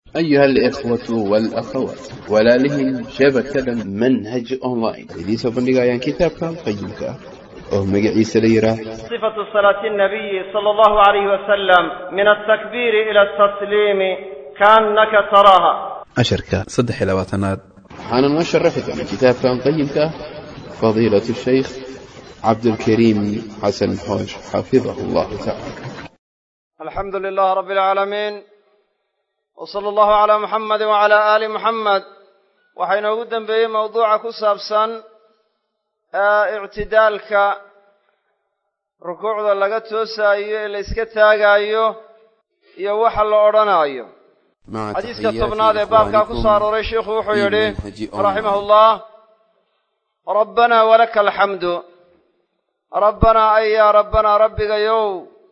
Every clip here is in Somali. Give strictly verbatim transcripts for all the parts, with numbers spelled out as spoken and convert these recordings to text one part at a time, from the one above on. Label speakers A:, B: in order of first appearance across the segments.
A: أيها الإخوة والأخوات ولا لهم شبكة منهج أونلاين إذا سبني عن كتاب كان قيمك أو مجيء سليرة
B: صفة صلاة النبي صلى الله عليه وسلم من التكبير إلى التسليم كأنك تراها
A: أشركة صدح لواتناد حانا وشرفت عن كتاب كان قيمك فضيلة الشيخ عبد الكريم حسن حوش حفظه الله تعالى.
B: الحمد لله رب العالمين وصلى الله على محمد وعلى آل محمد. waxayna ugu dambeeyay mawduuca ku saabsan i'tidaalka rukuucda laga toosayo ee la iska taagayo iyo waxa la oranayo. xadiiska tobnaad ee baabka ku soo arooray sheekhu wuxuu yiri rahimahullah rabbana walakal hamdu rabbana ay ya rabbana rabbigayow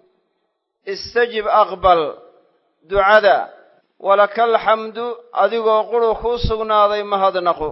B: istajib aqbal ducada ولك الحمد أديكو قلو خوصقنا ذي مهدنقو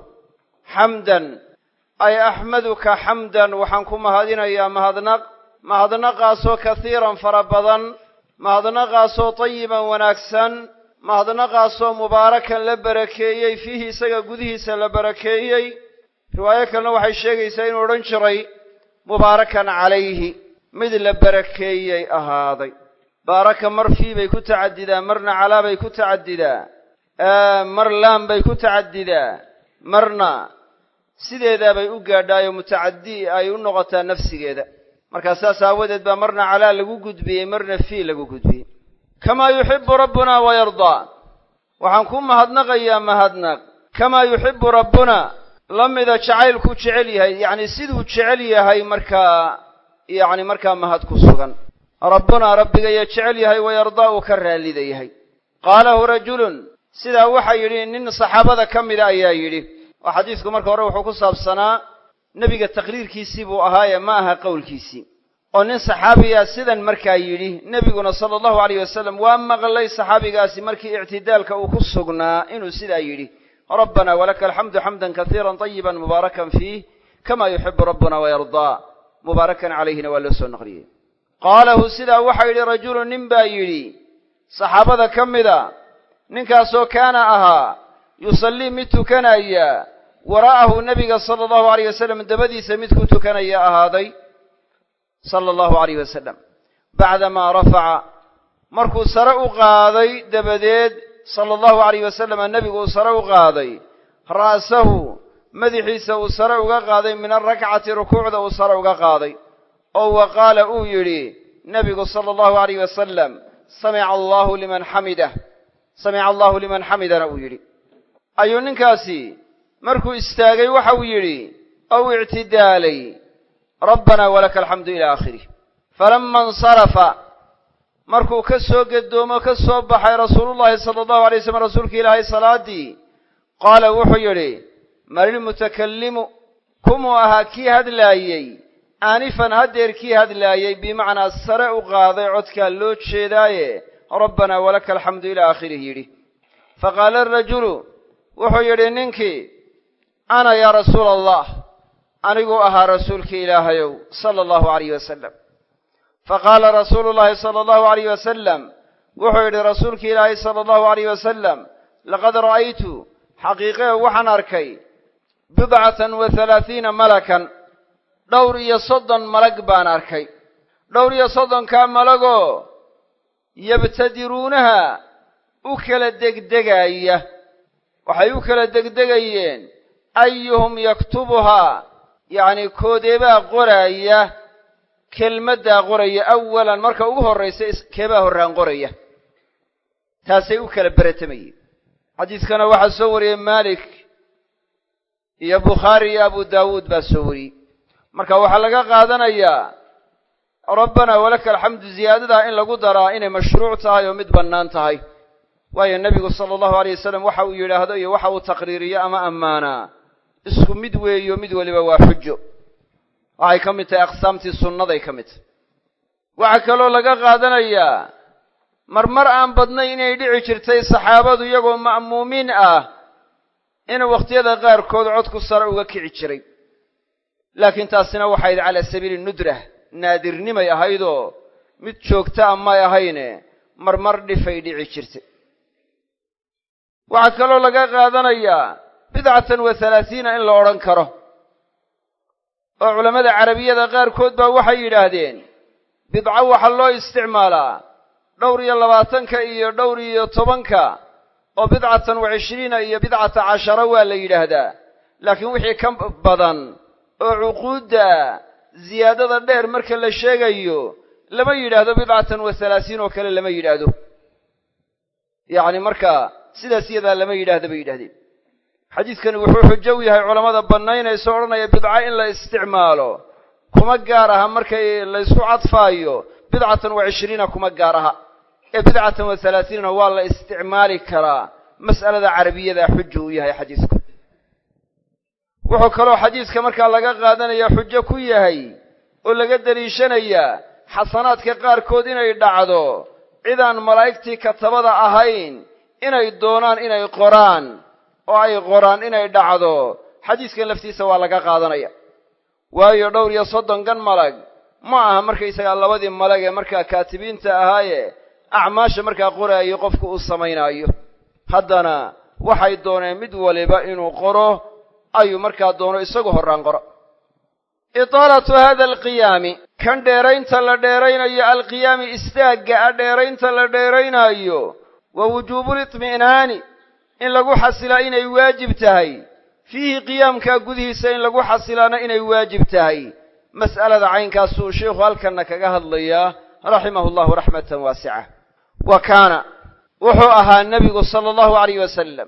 B: حمدا أي أحمدك حمدا وحنكو مهدنا يا مهدنق مهدنق أسو كثيرا فربضا مهدنق أسو طيبا ونكسا مهدنق أسو مباركا لبركيي فيه سيقا قده سلبركيي رواية كلنا وحي الشيخ سين ورنشري مباركا عليه مثل بركيي أهاضي بارك مر في بي كتعددا مرنا على بي كتعددا آه مر لام بي كتعددا مرنا سيده بي u gaadhayo mutaaddi ay u noqotaa nafsigeeda marka saas aawadeed ba marna ala lagu gudbiyay marna fi lagu gudbiyay kama yuhibbu rabbuna wa yarda waxaan ku mahadnaqayaa mahadnaq kama yuhibbu rabbuna lamida jacayl ku jecel yahay yaani siduu jecel yahay marka yaani marka mahad ku sugan ربنا ربك يجعل يهي ويرضى كرالي ذيهي قاله رجل سيدا وحا يرين إن صحابة كمل أيها يري وحديثكم مركا وروحوا قصة بسنة نبي التقرير كيسي بو أهايا ماها قول كيسي وإن صحابي سيدا مركا يري نبينا صلى الله عليه وسلم وأما غلي صحابي قاسي مركي اعتدالك وقصقنا إنه سيدا يري ربنا ولك الحمد حمدا كثيرا طيبا مباركا فيه كما يحب ربنا ويرضى مباركا عليه نوالسه النقريه قاله سيدا وحي رجل ننبا يري صحابة كمدا ننكاسو كان أها يصلي متو كان إياه وراءه النبي صلى الله عليه وسلم دبدي سمتكو كان إياه هذا صلى الله عليه وسلم بعدما رفع مركو سرعو قاضي دبديد صلى الله عليه وسلم النبي سرعو قاضي رأسه مدحيسه سرعو قاضي من الركعة ركوع ذو سرعو قاضي أو وقال أو يري نبي صلى الله عليه وسلم سمع الله لمن حمده سمع الله لمن حمده أو يري أيو ننكاسي مركو استاغي وحو يري أو اعتدالي ربنا ولك الحمد إلى آخره فلما انصرف مركو كسو قدوم وكسو بحي رسول الله صلى الله عليه وسلم رسولك إلهي صلاة قال وحو يري مر المتكلم كمو أهاكي هاد لايي آنفا هدير كي هاد لايي بمعنى السرع قاضي عدك اللوت شيداي ربنا ولك الحمد إلى آخره يري فقال الرجل وحو يري ننكي أنا يا رسول الله أنيقو أها رسولك إلهي صلى الله عليه وسلم فقال رسول الله صلى الله عليه وسلم وحو يري رسولك إلهي صلى الله عليه وسلم لقد رأيت حقيقة وحن أركي بضعة وثلاثين ملكا دور يصدن ملك بان أركي دور يصدن كان ملكو يبتدرونها أكل الدقدقائية وحي أكل الدقدقائيين أيهم يكتبها يعني كودبا قرية كلمة قرية أولا مركا أوه الرئيس كيبا هران قرية تاسي أكل برتمي حديث كان واحد سوري مالك يا بخاري يا أبو داود بسوري marka waxa laga qaadanayaa rabbana walaka alhamdu ziyadada in lagu daraa inay mashruuc tahay oo mid banaan tahay waayo nabiga sallallahu alayhi wasallam waxa uu yiraahdo iyo waxa uu taqriiriyo ama amaana isku mid weeyo mid waliba waa xujo waxay kamid tahay aqsaamtii sunnaday kamid waxa kale laga qaadanayaa marmar aan badnay inay dhici jirtay saxaabadu iyagoo ma'muumin ah in waqtiyada qaar kood cod ku sar uga kici jiray laakiin taasina waxay على سبيل الندرة naadirnimay ahaydoo mid joogta ama ay ahayne marmar dhifay dhici jirtay waxaa kaloo laga qaadanayaa bidcatan wa halaasiina in la odhan karo oo culammada carabiyada qaarkood baa waxay yidhaahdeen bidco waxaa loo isticmaalaa dhowr iyo labaatanka iyo dhowr iyo tobanka oo bidcatan wa cishriina iyo bidcata cashara waa la yidhaahdaa laakiin wixii ka badan oo cuquudda ziyaadada dheer marka la sheegayo lama yidhaahdo bidcatan wa halaasiin oo kale lama yidhaahdo yacni marka sidaas iyadaa lama yidhaahda bay yidhahdeen xadiidkani wuxuu xujo u yahay culammada bannaynaysa odhanaya bidco in la isticmaalo kuma gaar aha markay la ysku cadfaayo bidcatan wa cishriina kuma gaar aha ee bidcatan wa halaasiinna waa la isticmaali karaa mas'alada carabiyada xujo u yahay xadiidku wuxuu kaloo xadiidka markaa laga qaadanaya xujo ku yahay oo laga deliishanayaa xasanaadka qaarkood inay dhacdo cidaan malaa'igtii katabada ahayn inay doonaan inay qoraan oo ay qoraan inay dhacdo xadiiskan laftiisa waa laga qaadanaya waayo dhowr iyo soddon gan malag ma aha markaysagaa labadii malag ee markaa kaatibiinta ahaaye acmaasha markaa qoraayo qofku uu samaynaayo haddana waxay dooneen mid waliba inuu qoro ayuu markaa doono isagu horraan qoro itaalatu hada alqiyaami kan dheeraynta la dheeraynayo alqiyaami istaagga a dheeraynta la dheeraynaayo wa wujuubulitmi'naani in lagu xasilaa inay waajib tahay fiihi qiyaamkaa gudihiisa in lagu xasilaana inay waajib tahay mas'alada caynkaasuu sheikhu halkanna kaga hadlayaa raximahu llahu raxmatan waasica wa kaana wuxuu ahaa nebigu sala allahu alayh wasalam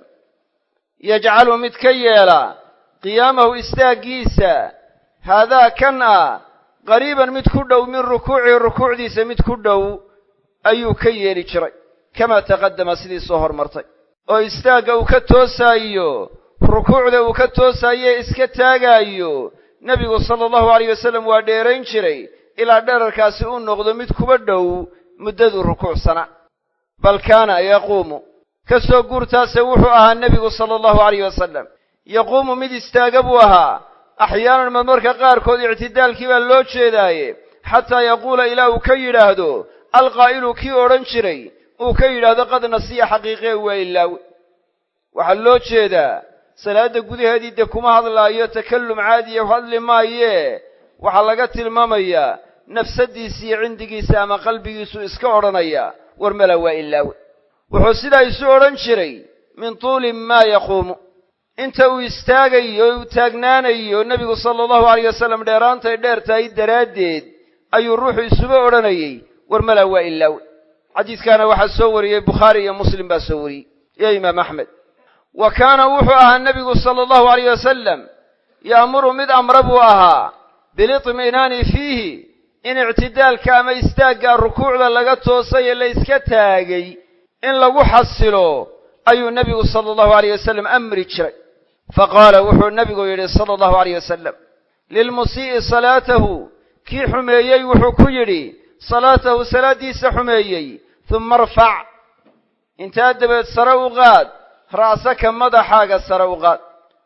B: yajcalu mid ka yeela qiyaamahu istaaggiisa haadaa kan ah qariiban mid ku dhow min rukuucihi rukuucdiisa mid ku dhow ayuu ka yeeli jiray kamaa taqaddama sidii soo hormartay oo istaagga uu ka toosaayo rukuucda uu ka toosaayo ee iska taagaayo nebigu sala allahu alayh wasalam waa dheerayn jiray ilaa dherarkaasi uu noqdo mid kuba dhow muddaduu rukuucsana bal kaana yaquumu ka soo guurtaase wuxuu ahaa nebigu sala allahu alayh wasalam yaquumu mid istaaga buu ahaa axyaanan marmarka qaarkood ictidaalkii baa loo jeedaaye xataa yaquula ilaa uu ka yidhaahdo alqaa'ilu kii odhan jiray uu ka yidhaahdo qad nasiya xaqiiqee waa ilaawe waxaa loo jeedaa salaadda gudaheedii dee kuma hadlaayo takallum caadiya hadli maayee waxaa laga tilmaamayaa nafsaddiisiiyo cindigiisa ama qalbigiisuu iska odhanaya war mala waa ilaawe wuxuu sidaa isu odhan jiray min tuuli maa yaquumu inta uu istaagayo uu taagnaanayo nebigu sala allahu alayh wasalam dheeraantay dheer tahay daraaddeed ayuu ruuxu isuba odhanayey war mala waa ilaawe xadiidkaana waxaa soo wariyey bukhaari iyo muslim baa soo wariyey iyo imaam axmed wa kaana wuxuu ahaa nebigu sala allahu alayh wasalam ya'muru mid amra buu ahaa bilitmi'naani fiihi in ictidaalka ama istaagga rukuucda laga toosay ee la iska taagay in lagu xasilo ayuu nebigu sala allahu alayh wasalam amri jiray faqaala wuxuu nebigu yidhi sala allahu alayh wasalam lilmusii'i salaatahu kii xumeeyey wuxuu ku yidhi salaatahu salaaddiisa xumeeyey humma arfac intaa dabeed sare u qaad ra'saka madaxaaga sare u qaad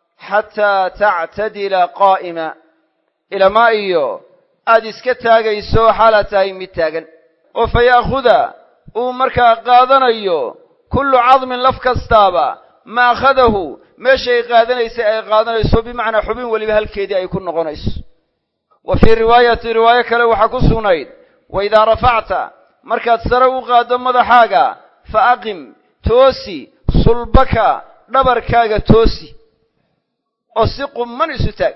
B: xataa tactadila qaa'ima ilamaa iyo aad iska taagayso xaalaad tahay mid taagan oo fa ya'khuda uu markaa qaadanayo kullu cadmin laf kastaaba ma akhadahu meeshay qaadanaysay ay qaadanayso bimacnaa xubin weliba halkeedii ay ku noqonayso wa fii riwaayati riwaayo kale waxaa ku sugnayd wa idaa rafacta markaad sare u qaaddo madaxaaga fa aqim toosi sulbaka dhabarkaaga toosi oo si qumman isu taag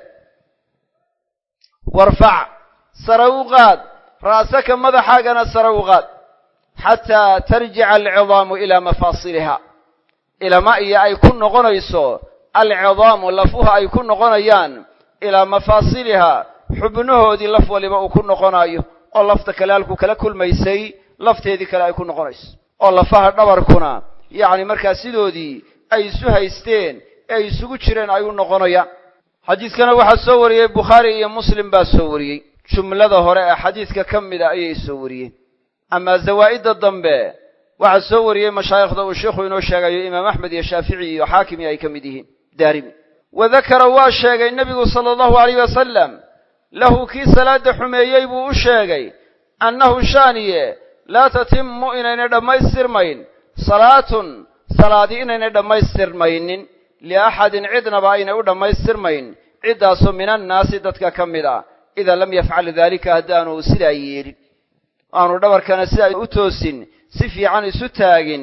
B: warfac sare u qaad ra'saka madaxaagana sare u qaad xataa tarjica alcidaamu ilaa mafaasiliha ilama iyo ay ku noqonayso alcidaamu lafuha ay ku noqonayaan ilaa mafaasiliha xubnahoodii laf waliba uu ku noqonayo oo lafta kale halku kala kulmaysay lafteedii kale ay ku noqonayso oo lafaha dhabarkuna yacni markaa sidoodii ay isu haysteen ee ay isugu jireen ay u noqonayaan xadiidkana waxaa soo wariyey bukhaari iyo muslim baa soo wariyey jumlada hore ee xadiidka ka mid a ayay soo wariyeen amaa zawaa'idda dambe waxaa soo wariyey mashaayikhda uu sheikhu inoo sheegayo imaam axmed iyo shaafici iyo xaakim iyo ay ka mid yihiin daarimi wadakara waa sheegay nebigu sala allahu alayh wasalam lahu kii salaadda xumeeyey buu u sheegay annahu shaaniye laa tatimmu inayna dhammaystirmayn salaatun salaadii inaynay dhammaystirmaynin liaxadin cidnaba aynay u dhammaystirmayn ciddaasoo min annaasi dadka ka mid ah idaa lam yafcal daalika haddaanu sidaa yeelin aanu dhabarkana sidaa u toosin si fiican isu taagin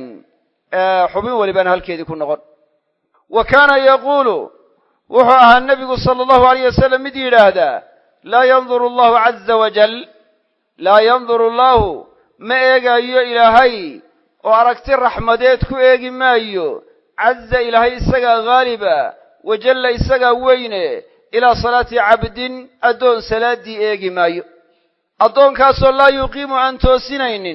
B: xubin walibana halkeedii ku noqon wa kaana yaquulu wuxuu ahaa nebigu sala allahu alayh wasalam mid yidhaahdaa laa yanduru allahu caza wajal laa yanduru allahu ma eegaayo ilaahay oo aragti raxmadeed ku eegi maayo caza ilaahay isagaa haaliba wajalla isagaa weyne ilaa salaati cabdin addoon salaaddii eegi maayo addoonkaasoo laa yuqiimu aan toosinaynin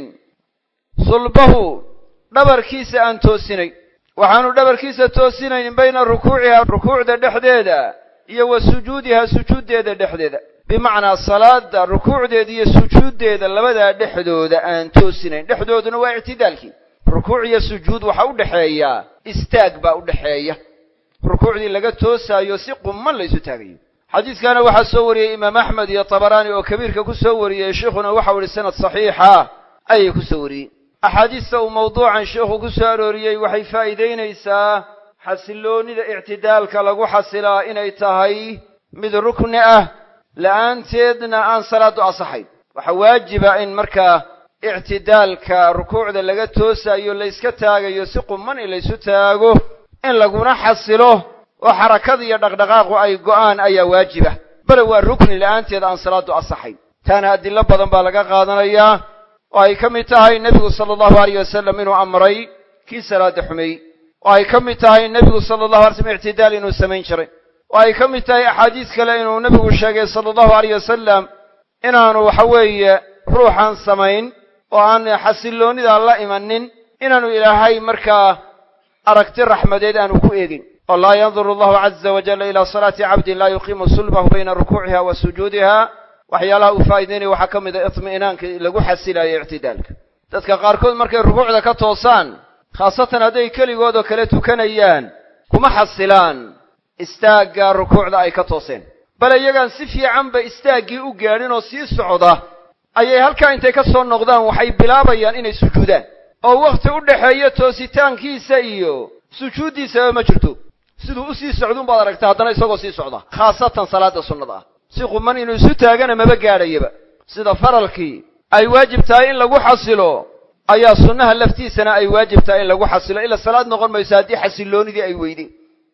B: sulbahu dhabarkiisa aan toosinayn waxaanu dhabarkiisa toosinaynin bayna rukuuciha rukuucda dhexdeeda iyo wa sujuudiha sujuuddeeda dhexdeeda bimacnaa salaada rukuucdeeda iyo sujuuddeeda labadaa dhexdooda aan toosinayn dhexdooduna waa ictidaalkii rukuuc iyo sujuud waxaa u dhexeeya istaag baa u dhexeeya rukuucdii laga toosaayo si qumman laysu taagayo xadiiskaana waxaa soo wariyey imaam axmed iyo tabaraani oo kabiirka ku soo wariyey sheikhuna waxau ihi sanad saxiixa ayay ku soo wariyey axaadiista uu mawduucan sheikhu ku soo arooriyey waxay faa'iidaynaysaa xasiloonida ictidaalka lagu xasilaa inay tahay mid rukni ah la'aanteedna aan salaadu asaxayn waxaa waajiba in markaa ictidaalka rukuucda laga toosaayo layska taagayo si qumman in laysu taago in laguna xasilo oo xarakada iyo dhaqdhaqaaqu ay go'aan ayaa waajiba bale waa rukni la'aanteed aan salaadu asaxayn taana adillo badan baa laga qaadanayaa oo ay ka mid tahay nebigu sala allahu alayh wasalam inuu amray kii salaada xumeeyey oo ay ka mid tahay nebigu sala allahu alay slam ictidaal inuu samayn jiray oo ay ka mid tahay axaadiis kale inuu nebigu sheegay sala allahu alayh wasalam inaanu waxa weeye ruuxan samayn oo aan xasiloonida la imanin inaanu ilaahay markaa aragti raxmadeed aanu ku eegin oo laa yanduru allahu caza wajalla ilaa salaati cabdin laa yuqiimu sulbahu bayna rukuuciha wa sujuudiha waxyaalaha uu faa'iidaynaya waxaa ka mid a itmi'inaanka lagu xasilayo ictidaalka dadka qaarkood markay rukuucda ka toosaan khaasatan hadday keligood oo kale tukanayaan kuma xasilaan istaagga rukuucda ay ka tooseen bale iyagaan si fiicanba istaaggii u gaadhin oo sii socda ayay halkaa intay ka soo noqdaan waxay bilaabayaan inay sujuudaan oo wakhti u dhaxeeya toositaankiisa iyo sujuuddiisaba ma jirto siduu u sii socduun baad aragtaa haddana isagoo sii socda khaasatan salaadda sunnada ah si quman inuu isu taagana maba gaadhayaba sida faralkii ay waajib tahay in lagu xasilo ayaa sunnaha laftiisana ay waajib tahay in lagu xasilo ila salaad noqon mayso haddii xasiloonidii ay weydeen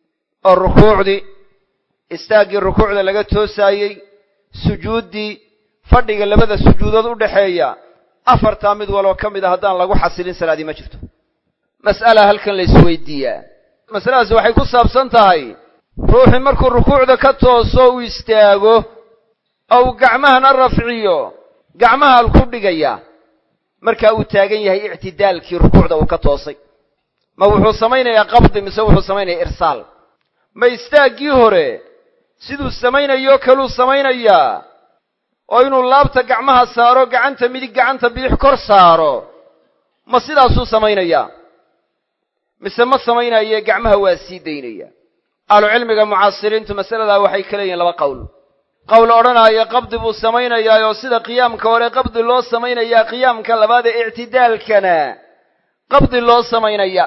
B: oo rukuucdii istaaggii rukuucda laga toosaayey sujuuddii fadhiga labada sujuudood u dhaxeeya afartaa mid waloo ka mid a haddaan lagu xasilin salaadii ma jirto mas'ala halkan la isweydiiyaa masaladaas waxay ku saabsan tahay ruuxii markuu rukuucda ka tooso uu istaago ou gacmahana rafciyo gacmaha halku dhigaya markaa uu taagan yahay ictidaalkii rukuucda uu ka toosay ma wuxuu samaynayaa qabdi mise wuxuu samaynayaa irsaal ma istaaggii hore siduu samaynayo kaluu samaynayaa oo inuu laabta gacmaha saaro gacanta midig gacanta bidix kor saaro ma sidaasuu samaynayaa mise ma samaynaye gacmaha waa sii daynaya ahlucilmiga mucaasiriintu masaladaa waxay ka leeyihin laba qowl qowl odhanaaya qabdi buu samaynayaa oo sida qiyaamka hore qabdi loo samaynayaa qiyaamka labaad ee ictidaalkana qabdi loo samaynaya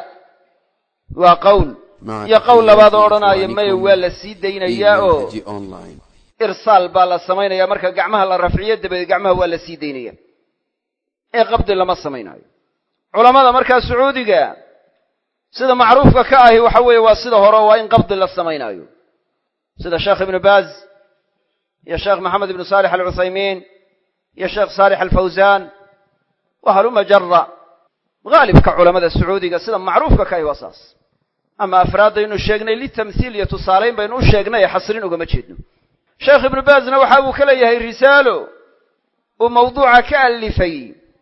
B: waa qowl iyo qowl labaad oo odhanaaya maya waa la sii daynayaa oo irsaal baa la samaynayaa marka gacmaha la rafciyo dabadeed gacmaha waa la sii daynaya ee qabdi lama samaynayo culammada markaa sacuudiga sida macruufka ka ahi waxa weeye waa sida hore waa in qabdi la samaynayo sida sheekh ibnu baaz iyo sheekh maxamed ibnu saalix alcuthaymiin iyo sheekh saalix alfawsaan wa haluma jarra haalibka culamada sacuudiga sida macruufka ka ahi waa saas ama afraadaynu sheegnay litamthiil iyo tusaalayn baynu u sheegnay ee xasrin ugama jeedno sheekh ibnu baazna waxa uu ka leeyahay risaalo uu mawduuca ka alifay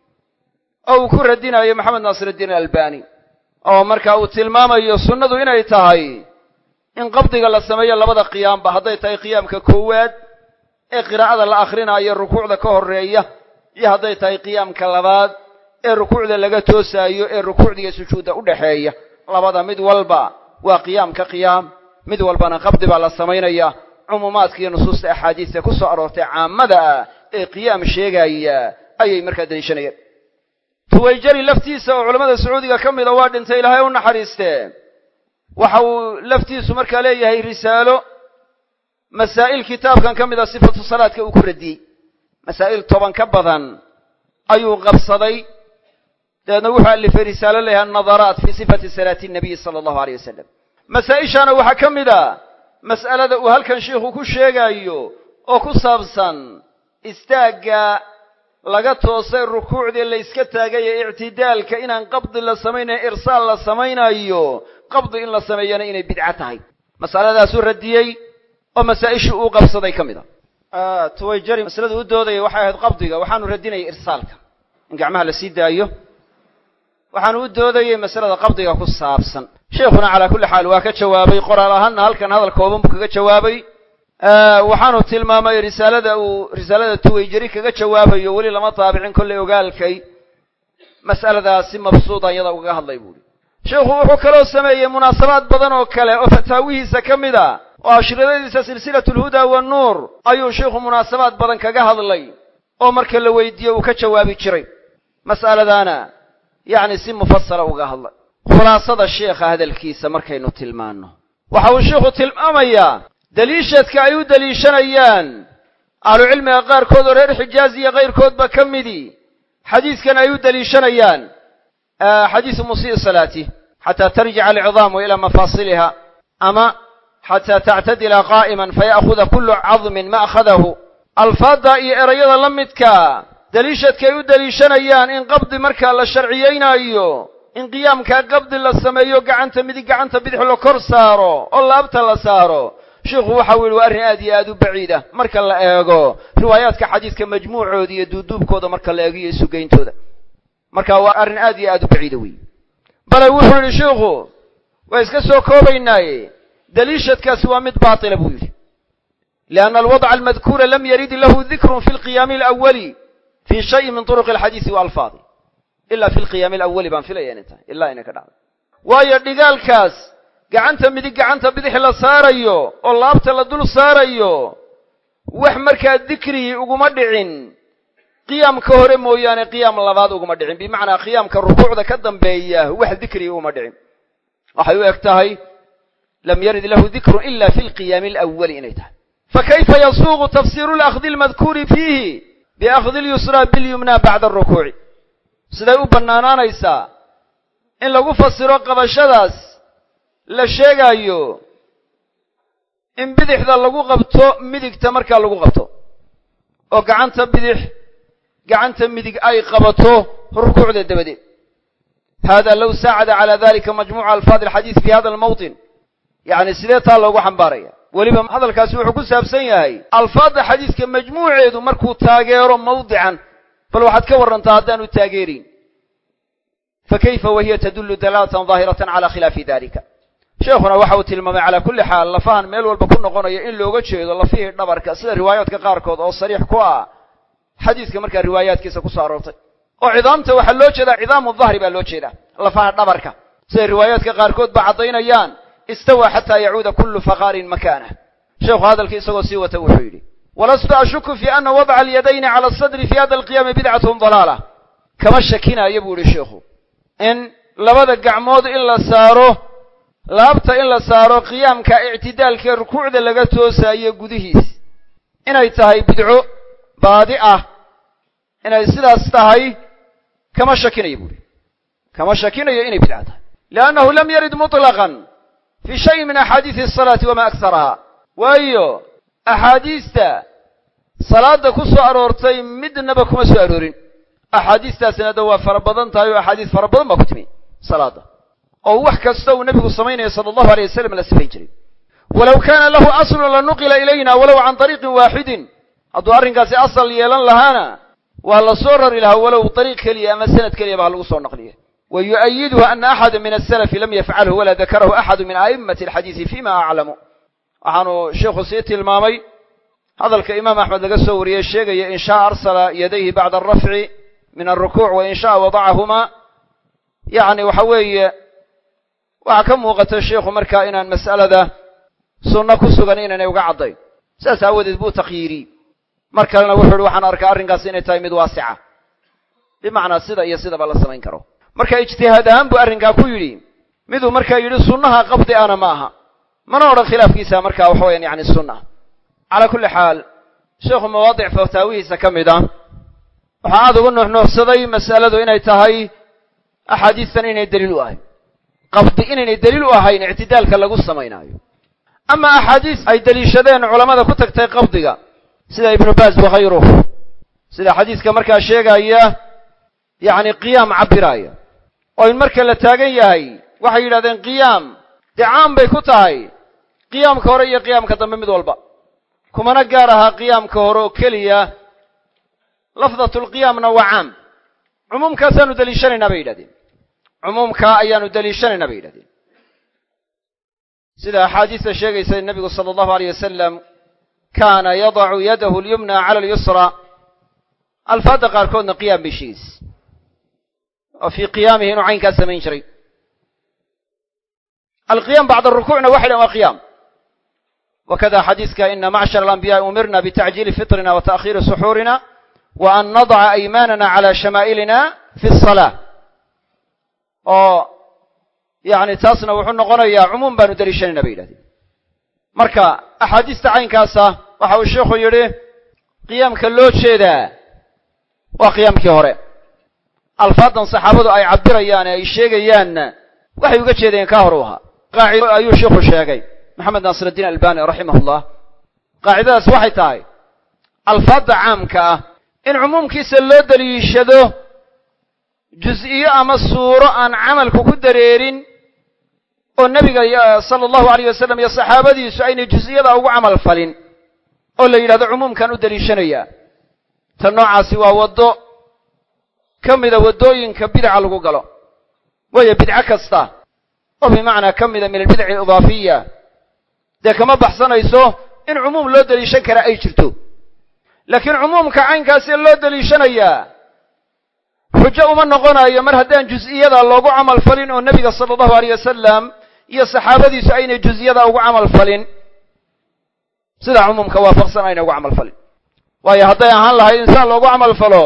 B: oo uu ku radinayo maxamed naasiruddiin albani oo markaa uu tilmaamayo sunnadu inay tahay in qabdiga la sameeyo labada qiyaamba hadday tahay qiyaamka koowaad ee qiraa'ada la akhrinayo rukuucda ka horreeya iyo hadday tahay qiyaamka labaad ee rukuucda laga toosaayo ee rukuucda iyo sujuudda u dhaxeeya labada mid walba waa qiyaam ka qiyaam mid walbana qabdi baa la samaynaya cumuumaadka iyo nusuusta axaadiista ku soo aroortay caamada ah ee qiyaam sheegaya ayay markaa daliishanayaan tuwayjari laftiisa oo culamada sacuudiga ka mid a waa dhintay ilaahay u naxariistee waxa uu laftiisu markaa leeyahay risaalo masaa'il kitaabkan ka mid a sifatu salaadka uu ku radiyey masaa'il toban ka badan ayuu qabsaday dabeedna wuxuu alifay risaalo leeyahay annadaraat fii sifati salaati nabiy sala allahu alayh wasalam masaa-ishaana waxaa ka mid a mas'alada uu halkan sheikhu ku sheegayo oo ku saabsan istaagga laga toosay rukuucdii la iska taagay ee ictidaalka inaan qabdi la samaynayo irsaal la samaynayo qabdi in la sameeyana inay bidca tahay masaladaasuu radiyey oo masaa-ishii uu qabsaday ka mid a tuwayjari masalada u doodaya waxay ahayd qabdiga waxaanu radinayay irsaalka in gacmaha la sii daayo waxaanu u doodayay masalada qabdiga ku saabsan sheekhuna calaa kulli xaal waa ka jawaabay qoraal ahaanna halkan hadal kooban buu kaga jawaabay waxaanu tilmaamay risaalada uu risaalada tuwayjari kaga jawaabayo weli lama taabicin kollay ogaalkay mas'aladaasi mabsuuda iyada ugaga hadlay buuri sheekhu wuxuu kaloo sameeyey munaasabaad badan oo kale oo fataawihiisa ka mid a oo ashridadiisa silsilatu alhuda wannuur ayuu sheekhu munaasabaad badan kaga hadlay oo marka la weydiiyo uu ka jawaabi jiray mas'aladaana yacni si mufasala uga hadlay khulaasada sheekha hadalkiisa markaynu tilmaanno waxa uu sheekhu tilmaamayaa daliishadka ay u daliishanayaan ahlucilmiga qaarkood oo reer xijaaz iyo kayrkoodba ka midii xadiiskan ay u daliishanayaan xadiisu musii salaati xataa tarjica alcidaamu ilaa mafaasiliha ama xataa tactadila qaa'iman faya'khuda kullu cadmin ma akhadahu alfaadda iyo erayada la midka daliishadka ay u daliishanayaan in qabdi markaa la sharciyeynaayo in qiyaamkaa qabdi la sameeyo gacanta midig gacanta bidix la kor saaro oo laabta la saaro sheikhu waxa uu yidhi waa arrin aad iyo aad u baciida marka la eego riwaayaadka xadiidka majmuucooda iyo duuduubkooda marka la eego iyo isugeyntooda marka waa arrin aad iyo aad u baciida weeye bale wuxuu yidhi sheikhu waa iska soo koobaynaaye daliishadkaasi waa mid baatila buu yidhi lianna alwadca almadkuura lam yarid lahu dikrun fi lqiyaami alawali fii shayin min turuqi alxadiisi wa alfaadi ila fi lqiyaami alawali baan filaya inay tahay ilaa inay ka dhacday waayo dhigaalkaas gacanta midig gacanta bidix la saarayo oo laabta la dul saarayo wax markaa dikrigii uguma dhicin qiyaamka hore mooyaane qiyaam labaad uguma dhicin bimacnaa qiyaamka rukuucda ka dambeeya wax dikrigii uguma dhicin waxay u eg tahay lam yarid lahu dikrun ila fi lqiyaami alawali inay tahay fakayfa yasuuqu tafsiiru lakhdi almadkuuri fiihi biakhdi lyusra bilyumna bacda arukuuci siday u bannaanaanaysaa in lagu fasiro qabashadaas la sheegaayo in bidixda lagu qabto midigta markaa lagu qabto oo gacanta bidix gacanta midig ay qabato rukuucda dabadeed hada low saacada calaa dalika majmuuca alfaad alxadiis fi hada almawtin yacni sidee taa loogu xambaaraya weliba hadalkaasi wuxuu ku saabsan yahay alfaadda xadiiska majmuuceedu markuu taageero mawdican bal waxaad ka warrantaa haddaanu taageerin fakayfa wahiya tadullu dalaalatan daahiratan cala khilaafi dalika sheekhuna waxa uu tilmaamay calaa kulli xaal lafahan meel walba ku noqonaya in looga jeedo lafihii dhabarka sida riwaayaadka qaarkood oo sariix ku ah xadiiska markaa riwaayaadkiisa ku soo aroortay oo cidaamta waxaa loo jeedaa cidaamu dahri baa loo jeedaa lafaha dhabarka sida riwaayaadka qaarkood ba caddaynayaan istawa xataa yacuuda kullu faqaarin makaanah sheekhu hadalkii isagoo sii wata wuxuu yidhi walastu ashuku fi ana wadca alyadayni cala asadri fi hada alqiyaami bidcatun dalaalah kama shakinaayo buu yihi sheekhu in labada gacmood in la saaro laabta in la saaro qiyaamka ictidaalkee rukuucda laga toosaayo gudihiis inay tahay bidco baadi ah inay sidaas tahay kama shakinayo buuri kama shakinayo inay bidca tahay liannahu lam yarid mutlaqan fi shayin min axaadiisi asalaati wama aksaraha waayo axaadiista salaada ku soo aroortay midnaba kuma soo aroorin axaadiistaasina da waa fara badan tahay oo axaadiis fara badan baa ku timi salaada oo wax kasta uu nabigu samaynayo sala allahu alayh wasalam la sifayn jiray walow kaana lahu aslun lanuqila ilayna walow can ariiqin waaxidin hadduu arrinkaasi asal yeelan lahaana waa la soo rari lahaa walow ariiq keliya ama sanad keliya baa lagu soo naqliya wa yu'ayiduhu ana axada min asalafi lam yafcalhu walaa dakarahu axadu min a'immati alxadiisi fima aclamu waxaanu sheikhu sii tilmaamay hadalka imaam axmed laga soo wariyey sheegaya in shaa arsala yadayhi bacda alrafci min alrukuuc wa in shaa wadacahuma yacni waxa weeye waxaa ka muuqata sheikhu markaa inaan mas'alada sunno ku sugan inaanay uga caddayn saas aawadeed buu takhyiiri mar kalena wuxuu ihi waxaan arkaa arrinkaasi inay tahay mid waasica bimacnaa sida iyo sidaba la samayn karo marka ijtihaad ahaan buu arrinkaa ku yidhi miduu markaa yidhi sunnaha qabdi ana ma aha mana odhan khilaafkiisa markaa waxa weyaan yani sunna calaa kulli xaal sheekhu mawaadic fataawihiisa ka mid ah waxaa aad ugu nuuxnuuxsaday mas'aladu inay tahay axaadiistan inay daliil u ahayn qabdi inaynay daliil u ahayn ictidaalka lagu samaynaayo ama axaadiis ay daliishadeen culammada ku tagtay qabdiga sida ibnu baaz wakhayruh sida xadiiska markaa sheegaya yacni qiyaam cabiraaya oo in marka la taagan yahay waxay yidhahdeen qiyaam dee caam bay ku tahay qiyaamka hore iyo qiyaamka dambe mid walba kumana gaar ahaa qiyaamka hore oo keliya lafdatulqiyaamna waa caam cumuumkaasaanu daliishanaynaa bay yidhahdeen cumuumkaa ayaanu daliishanaynaa bay yidhahdeen sida axaadiista sheegaysa nebigu sala allahu alayh wasalam kaana yadacu yadahu alyumna cala alyusra alfaadda qaarkoodna qiyaam bay sheegaysa oo fii qiyaamihi inuu caynkaa samayn jiray alqiyaam bacda arukuucna waxay dhahen waa qiyaam wakada xadiiska ina macshar alambiyaai umirna bitacjiili fitrina wa ta'khiiri suxuurina wa an nadaca aymaanana cala shamaa'ilina fi asalaa oo yani taasna wuxuu noqonayaa cumuum baanu daliishanayna bay yidhahdeen marka axaadiista caynkaasa waxa uu sheikhu yidhi qiyaamka loo jeedaa waa qiyaamkii hore alfaadan saxaabadu ay cabirayaan ee ay sheegayaanna waxay uga jeedeen kaa hor u ahaa qaacido ayuu sheikhu sheegay maxamed naasir addiin albani raximahullah qaacidadaas waxay tahay alfaadda caamka ah in cumuumkiisa loo daliishado juz-iyo ama suuro aan camalku ku dareerin oo nebiga sala allahu alayh wasalam iyo saxaabadiisu aynay juz-iyada ugu camal falin oo la yidhahdo cumuumkan u daliishanayaa ta noocaasi waa waddo ka mida waddooyinka bidca lagu galo waayo bidco kasta oo bimacnaa ka mida min albidaci alidaafiya dee kama baxsanayso in cumuum loo daliishan kara ay jirto laakiin cumuumka caynkaasee loo daliishanayaa xujo uma noqonayo mar haddaan juz-iyada loogu camal falin oo nebiga sala allahu alayh wasalam iyo saxaabadiisu aynay juz-iyada ugu camal falin sidaa cumuumka waafaqsan aynay ugu camal falin waayo hadday ahaan lahayd insaan loogu camal falo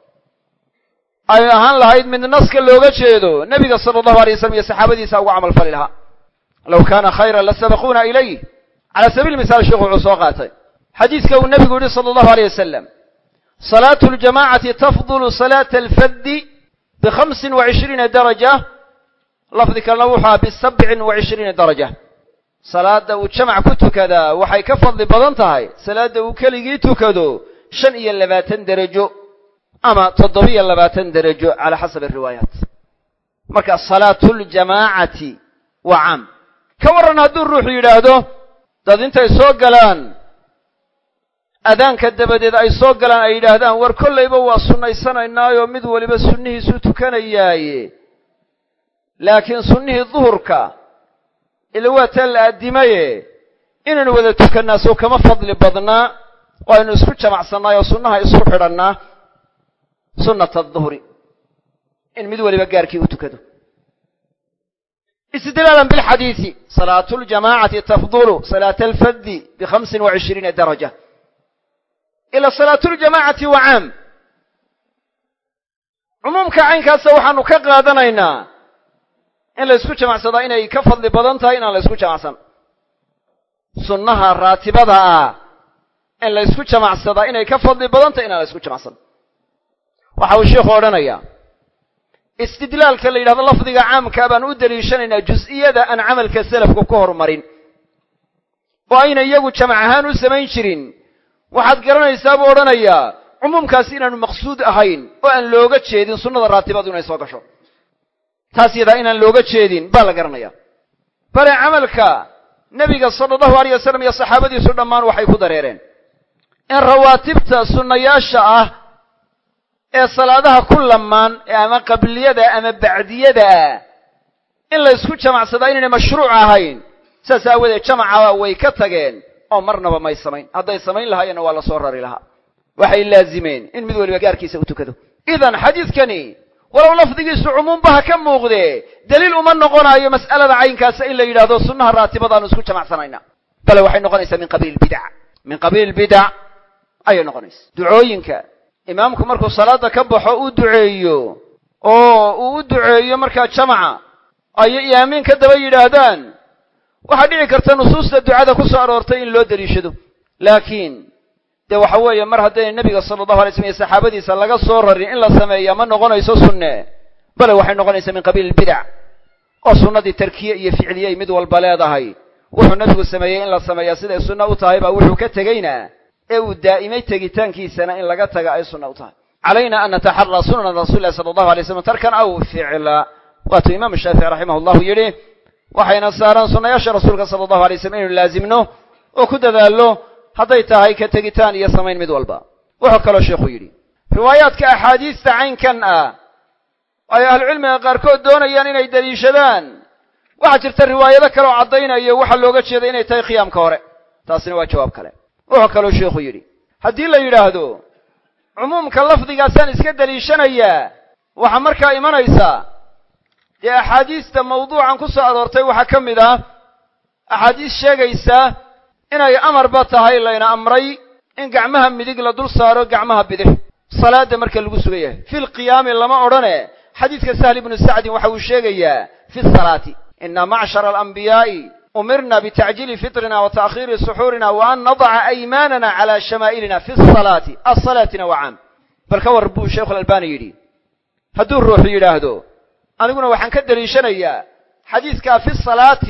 B: ay ahaan lahayd mid naska looga jeedo nebiga sala allahu alay wasalam iyo saxaabadiisa ugu camal fali lahaa low kaana khayran lasabaquuna ilayh cala sabiil misaal sheikhu wuxuu soo qaatay xadiiska uu nebigu yihi sala allahu alayh wasalam salaatu ljamacati tafdulu salaata alfaddi bikhamsin wa cishriina daraja lafdi kalena wuxuu aha bisabcin wa cishriina daraja salaada uu jamac ku tukadaa waxay ka fadli badan tahay salaada uu keligii tukado shan iyo labaatan derajo ama toddobiyo labaatan derajo cala xasabi ariwaayaat marka salaatuljamaacati waa caam ka warran hadduu ruuxu yidhaahdo dad intay soo galaan adaanka dabadeed ay soo galaan ay yidhaahdaan war kollayba waa sunnaysanaynaayo mid waliba sunnihiisuu tukanayaaye laakiin sunnihii duhurka ila waa taa la addimaye inaynu wada tukannaa soo kama fadli badnaa oo aynu isku jamacsannaay oo sunnaha isku xidhannaa sunnata aduhri in mid waliba gaarkii u tukado istidlaalan bilxadiisi salaatu ljamaacati tafdulu salaata alfaddi bikhamsin wa cishriina daraja ila salaatu ljamaacati wa caam cumuumka caynkaasa waxaanu ka qaadanaynaa in la isku jamacsadaa inay ka fadli badan tahay inaan la isku jamacsan sunnaha raatibada ah in la isku jamacsadaa inay ka fadli badan tahay inaan la isku jamacsan waxa uu sheikhu odhanayaa istidlaalka la yidhahdo lafdiga caamkaa baan u daliishanaynaa juz-iyada aan camalka salafku ka horumarin oo ayna iyagu jamac ahaan u samayn jirin waxaad garanaysaa buu odhanayaa cumuumkaasi inaanu maqsuud ahayn oo aan looga jeedin sunnada raatibadu inay soo gasho taas yadaa inaan looga jeedin baa la garanayaa bale camalka nebiga sala allahu alayh wasalam iyo saxaabadiisu dhammaan waxay ku dareereen in rawaatibta sunnayaasha ah ee salaadaha ku lamaan ee ama qabliyada ama bacdiyada ah in la isku jamacsadaa inaynay mashruuc ahayn saas aawadeed jamaca way ka tageen oo marnaba may samayn hadday samayn lahaayeenna waa la soo rari lahaa waxay laazimeen in mid waliba gaarkiisa u tukado idan xadiidkani walow lafdigiisu cumuumba ha ka muuqdee daliil uma noqonaayo mas'alada caynkaasa in la yidhaahdo sunnaha raatibadaanu isku jamacsanayna bale waxay noqonaysaa min qabiil bidac min qabiil bidac ayay noqonaysaa ducooyinka imaamku markuu salaada ka baxo uu duceeyo oo uu u duceeyo markaa jamaca ay aamiin ka daba yidhaahdaan waxa dhici karta nusuusta ducada ku soo aroortay in loo daliishado laakiin de waxa weeye mar haddii nabiga sallallahu alayhi wasallam iyo saxaabadiisa laga soo rarin in la sameeyo ma noqonayso sunne bal waxay noqonaysaa min qabiil bid'a oo sunnadii tarkiye iyo ficliye mid walba leedahay wuxuu nabigu sameeyay in la sameeyo sida sunna u tahay baa wuxuu ka tagayna ee uu daa'imay tagitaankiisana in laga taga ay sunna u tahay علينا أن نتحرى سنن رسول الله صلى الله عليه وسلم تركا أو فعلا واتو إمام الشافعي رحمه الله يليه وحين صار سنة يشى رسولك صلى الله عليه وسلم لازمنه وكد ذاله هضيتها هيك تجتان يسمين مدولبا وحكى له الشيخ يلي روايات كأحاديث تعين كان أي أهل العلم قاركود دون يعني يدري شذان وحجرت الرواية ذكروا عضينا يوحى اللوجة شذين يتي خيام كورة تاسين وجواب كلام وحكى له الشيخ يلي هدي الله يلاهدو عمومك اللفظي قاسان اسكدر يشنيا وحمركا إيمانيسا يا أحاديث موضوعا كسا أدورتي وحكم ذا أحاديث شاقيسا إنا يأمر باتها إلا إنا أمري إن قعمها مديق لدول صارو قعمها بده صلاة مركا القسوية في القيام لما أرنه حديث كسهل بن السعد وحو الشاقيا في الصلاة إن معشر الأنبياء أمرنا بتعجيل فطرنا وتأخير سحورنا وأن نضع أيماننا على شمائلنا في الصلاة الصلاة نوعا فالكور ربو الشيخ الألباني يلي هدو الروح يلاهدو أنا قلنا وحن كدر يشنيا حديث كا في الصلاة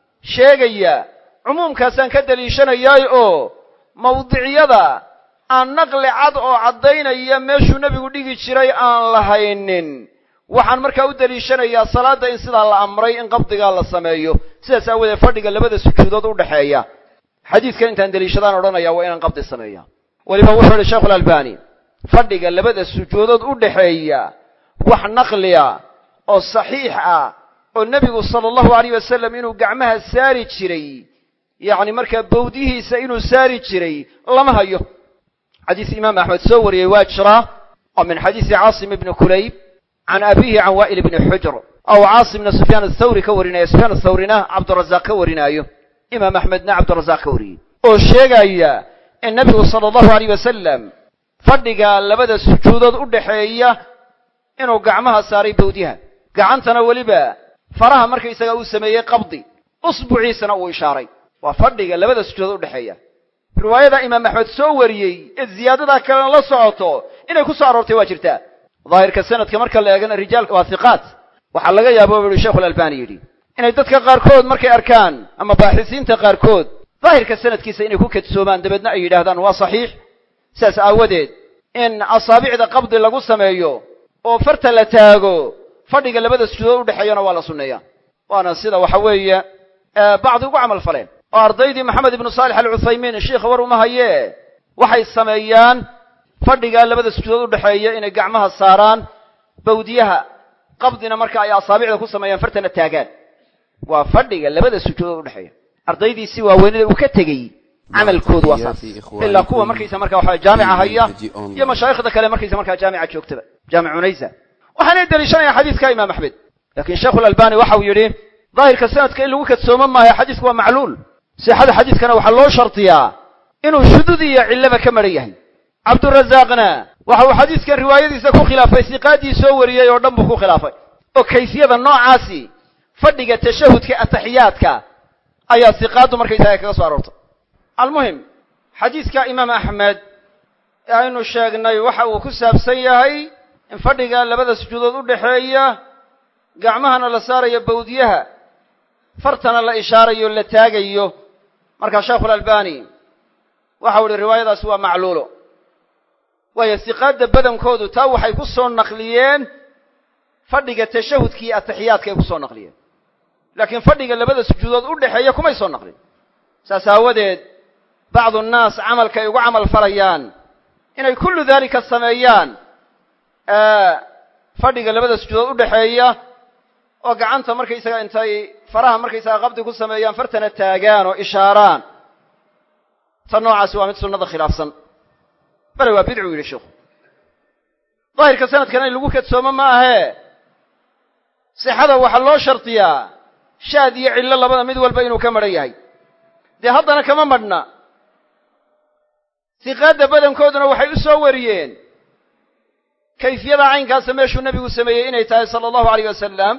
B: شيغيا عموم كاسان كدر يشنيا أو موضعي ذا أن نقل عد أو عدين أيام ماشو نبي قديك الشري أن لهينن waxaan markaa u daliishanayaa salaada in sida la amray in qabdiga la sameeyo sidaas awoodeed fadhiga labada sujuudood u dhaxeeya xadiiska intaan daliishadaan oranaya waa inaan qabdi sameeyaa waliba wuxuu yiri Sheekh Al-Albani fadhiga labada sujuudood u dhaxeeya wax naqliya oo saxiix ah oo nabigu sallallahu alayhi wasallam inuu gacmaha saari jiray yaani markaa bawdihiisa inuu saari jiray lama hayo xadiis imaam Ahmad soo wariyay waa jira oo min xadiis Aasim ibn Kulayb عن أبيه عن وائل بن حجر أو عاصم بن سفيان الثوري كورنا سفيان الثورينا عبد الرزاق كورنا أيه إمام أحمدنا عبد الرزاق كوري والشيء أيه النبي صلى الله عليه وسلم فرق لبدا السجود الضحية إنه قعمها ساري بوديها قعنتنا ولبا فراها مركي سجوا سمية قبضي أصبعي سنة وإشاري وفرق لبدا السجود الضحية رواية إمام أحمد سوري الزيادة كان الله صعوته إنه كسر تواجرته ظاهر كسنة كمركا لأجن الرجال واثقات وحلقة يا أبو الشيخ الألباني يدي إن يدتك قاركود مركي أركان أما باحثين تقاركود ظاهر كسنة كيسا إن يكون كتسومان دبدنا أي لهذا هو صحيح ساس أودد إن أصابع ذا قبض لغو سمايو وفرت لتاغو فرق اللي بدأ السجود بحيانا ولا سنية وأنا سيدة وحوية آه بعض يقع عمل فلين وأرضيدي محمد بن صالح العثيمين الشيخ ورمها هيه وحي السميان fadhiga labada sujuudood u dhaxeeya inay gacmaha saaraan bawdiyaha qabdina marka ay asaabicda ku sameeyaan fartana taagaan waa fadhiga labada sujuudood u dhaxeeya ardaydiisi waa weynada uu ka tagay amalkoodu waa saas illa kuwa markaysa marka waxa jaamica haya iyo mashaayikhda kale markaysa marka jaamica joogtaba jaamic unaysa waxaan daliishanaya xadiiska imaam Ahmed laakiin Sheekh Al-Albani waxa uu yiri daahirka sanadka in lagu kadsooman maayo xadiisku waa macluul sixada xadiiskana waxa loo shartiyaa inuu shudud iyo cilaba ka maran yahay عبد الرزاقنا وهو حديث كان رواية سكو خلافة استقادي سورية يردم بكو خلافة وكيسية النوع عاسي فردق التشهد كالتحيات كا أي استقاد مركزها كسوارورت المهم حديث كإمام أحمد يعني الشاقنا يوحى وكساب سيهي ان فردق لبدا سجود الضحية قعمهنا لسارة يبوديها فرتنا لإشارة يلتاقيه مركز شيخ الألباني وحول الرواية سوى معلوله ويستقاد بدن كودو تا waxay ku soo naqliyeen fadhiga tashahudkii ataxiyaadka ku soo naqliyeen laakiin fadhiga labada sujuudood u dhaxeeya kuma soo naqlin saasawadeed بعض الناس amalka ay ugu amal falayaan inay kullu dhalika sameeyaan ee fadhiga labada sujuudood u dhaxeeya oo gacanta markay isaga intay faraha markay isaga qabdi ku sameeyaan fartana taagaan oo ishaaraan tan noocaas waa mid sunnada khilaafsan بل هو بدعو إلى الشيخ ظاهر كسنة كان يلقوا كتسوما معه صحة وحلو شرطيا شادي إلا الله بدا مدول بينه كمرياي دي هضنا كما مرنا ثقاد بدن كودنا وحي أسوريين kayfiyada caynkaasa meeshuu nebigu sameeyey inay tahay sala allahu alayh wasalam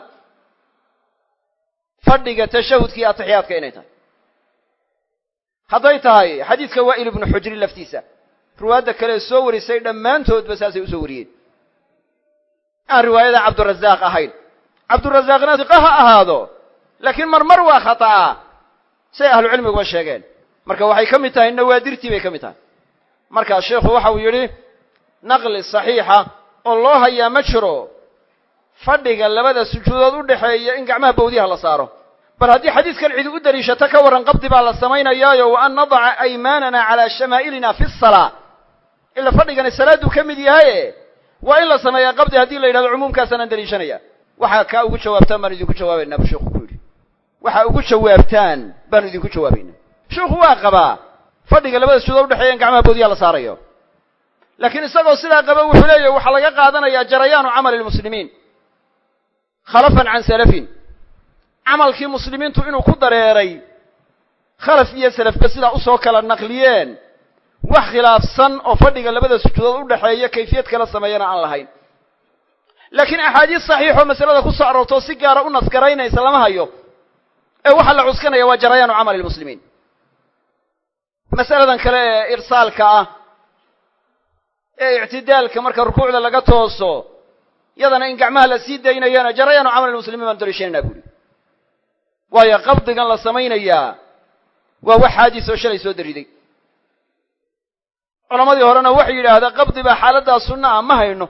B: fadhiga tashahudka iyo atixiyaadka inay tahay hadday tahay xadiidka waa'il ibnu xujri laftiisa riwaayadda kale soo warisay dhammaantoodba saasay u soo wariyeen aan riwaayada cabdurazaaq ahayn cabdurazaaqna diqa ha ahaado laakiin marmar waa khata'a say ahlucilmiguba sheegeen marka waxay ka mid tahay nawaadirtii bay ka mid tahay markaa sheekhu waxa uu yidhi naqli saxiixa oo loo hayaa ma jiro fadhiga labada sujuudood u dhaxeeya in gacmaha bawdiyaha la saaro bal haddii xadiidkan cidi u daliishato ka warran qabdi baa la samaynayaayo wa an nadaca aymaanana calaa shamaa'ilina fi salaa ila fadhigani salaaduu ka mid yahaye waa in la sameeyaa qabdi haddii la yidhahdo cumuumkaasanaan daliishanaya waxaa kaa ugu jawaabtaan baan idinku jawaabaynaa buu sheekhu ku yidhi waxaa ugu jawaabtaan baanu idinku jawaabaynaa sheekhu waa qabaa fadhiga labada sujuudood udhexeeya in gacmaha bawdiyaha la saarayo laakiin isagoo sidaa qaba wuxuu leeyahy waxaa laga qaadanayaa jarayaanu camali lmuslimiin khalafan can salafin camalkii muslimiintu inuu ku dareeray khalaf iyo salafba sidaa usoo kala naqliyeen wax khilaafsan oo fadhiga labada sujuudood u dhaxeeya kayfiyad kala sameeyana aan lahayn laakiin axaadiis saxiixoo masalada ku soo aroortoo si gaara u nasgaraynaysa lama hayo ee waxaa la cuskanaya waa jarayaanu camali lmuslimiin masaladan kale ee irsaalka ah ee ictidaalka marka rukuucda laga tooso yadana in gacmaha la sii daynayana jarayaanu camali lmuslimiin baan daliishanaynaa buuri waayo qabdigan la samaynayaa waa wax xaadis oo shalay soo dariday culammadii horena waxay yidhaahdaa qabdi baa xaaladdaa sunna ah ma hayno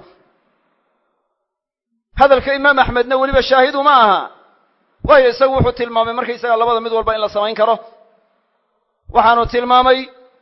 B: hadalka imaam axmedna weliba shaahidu ma aha waayo isagu wuxuu tilmaamay markaysaga labada mid walba in la samayn karo waxaanu tilmaamay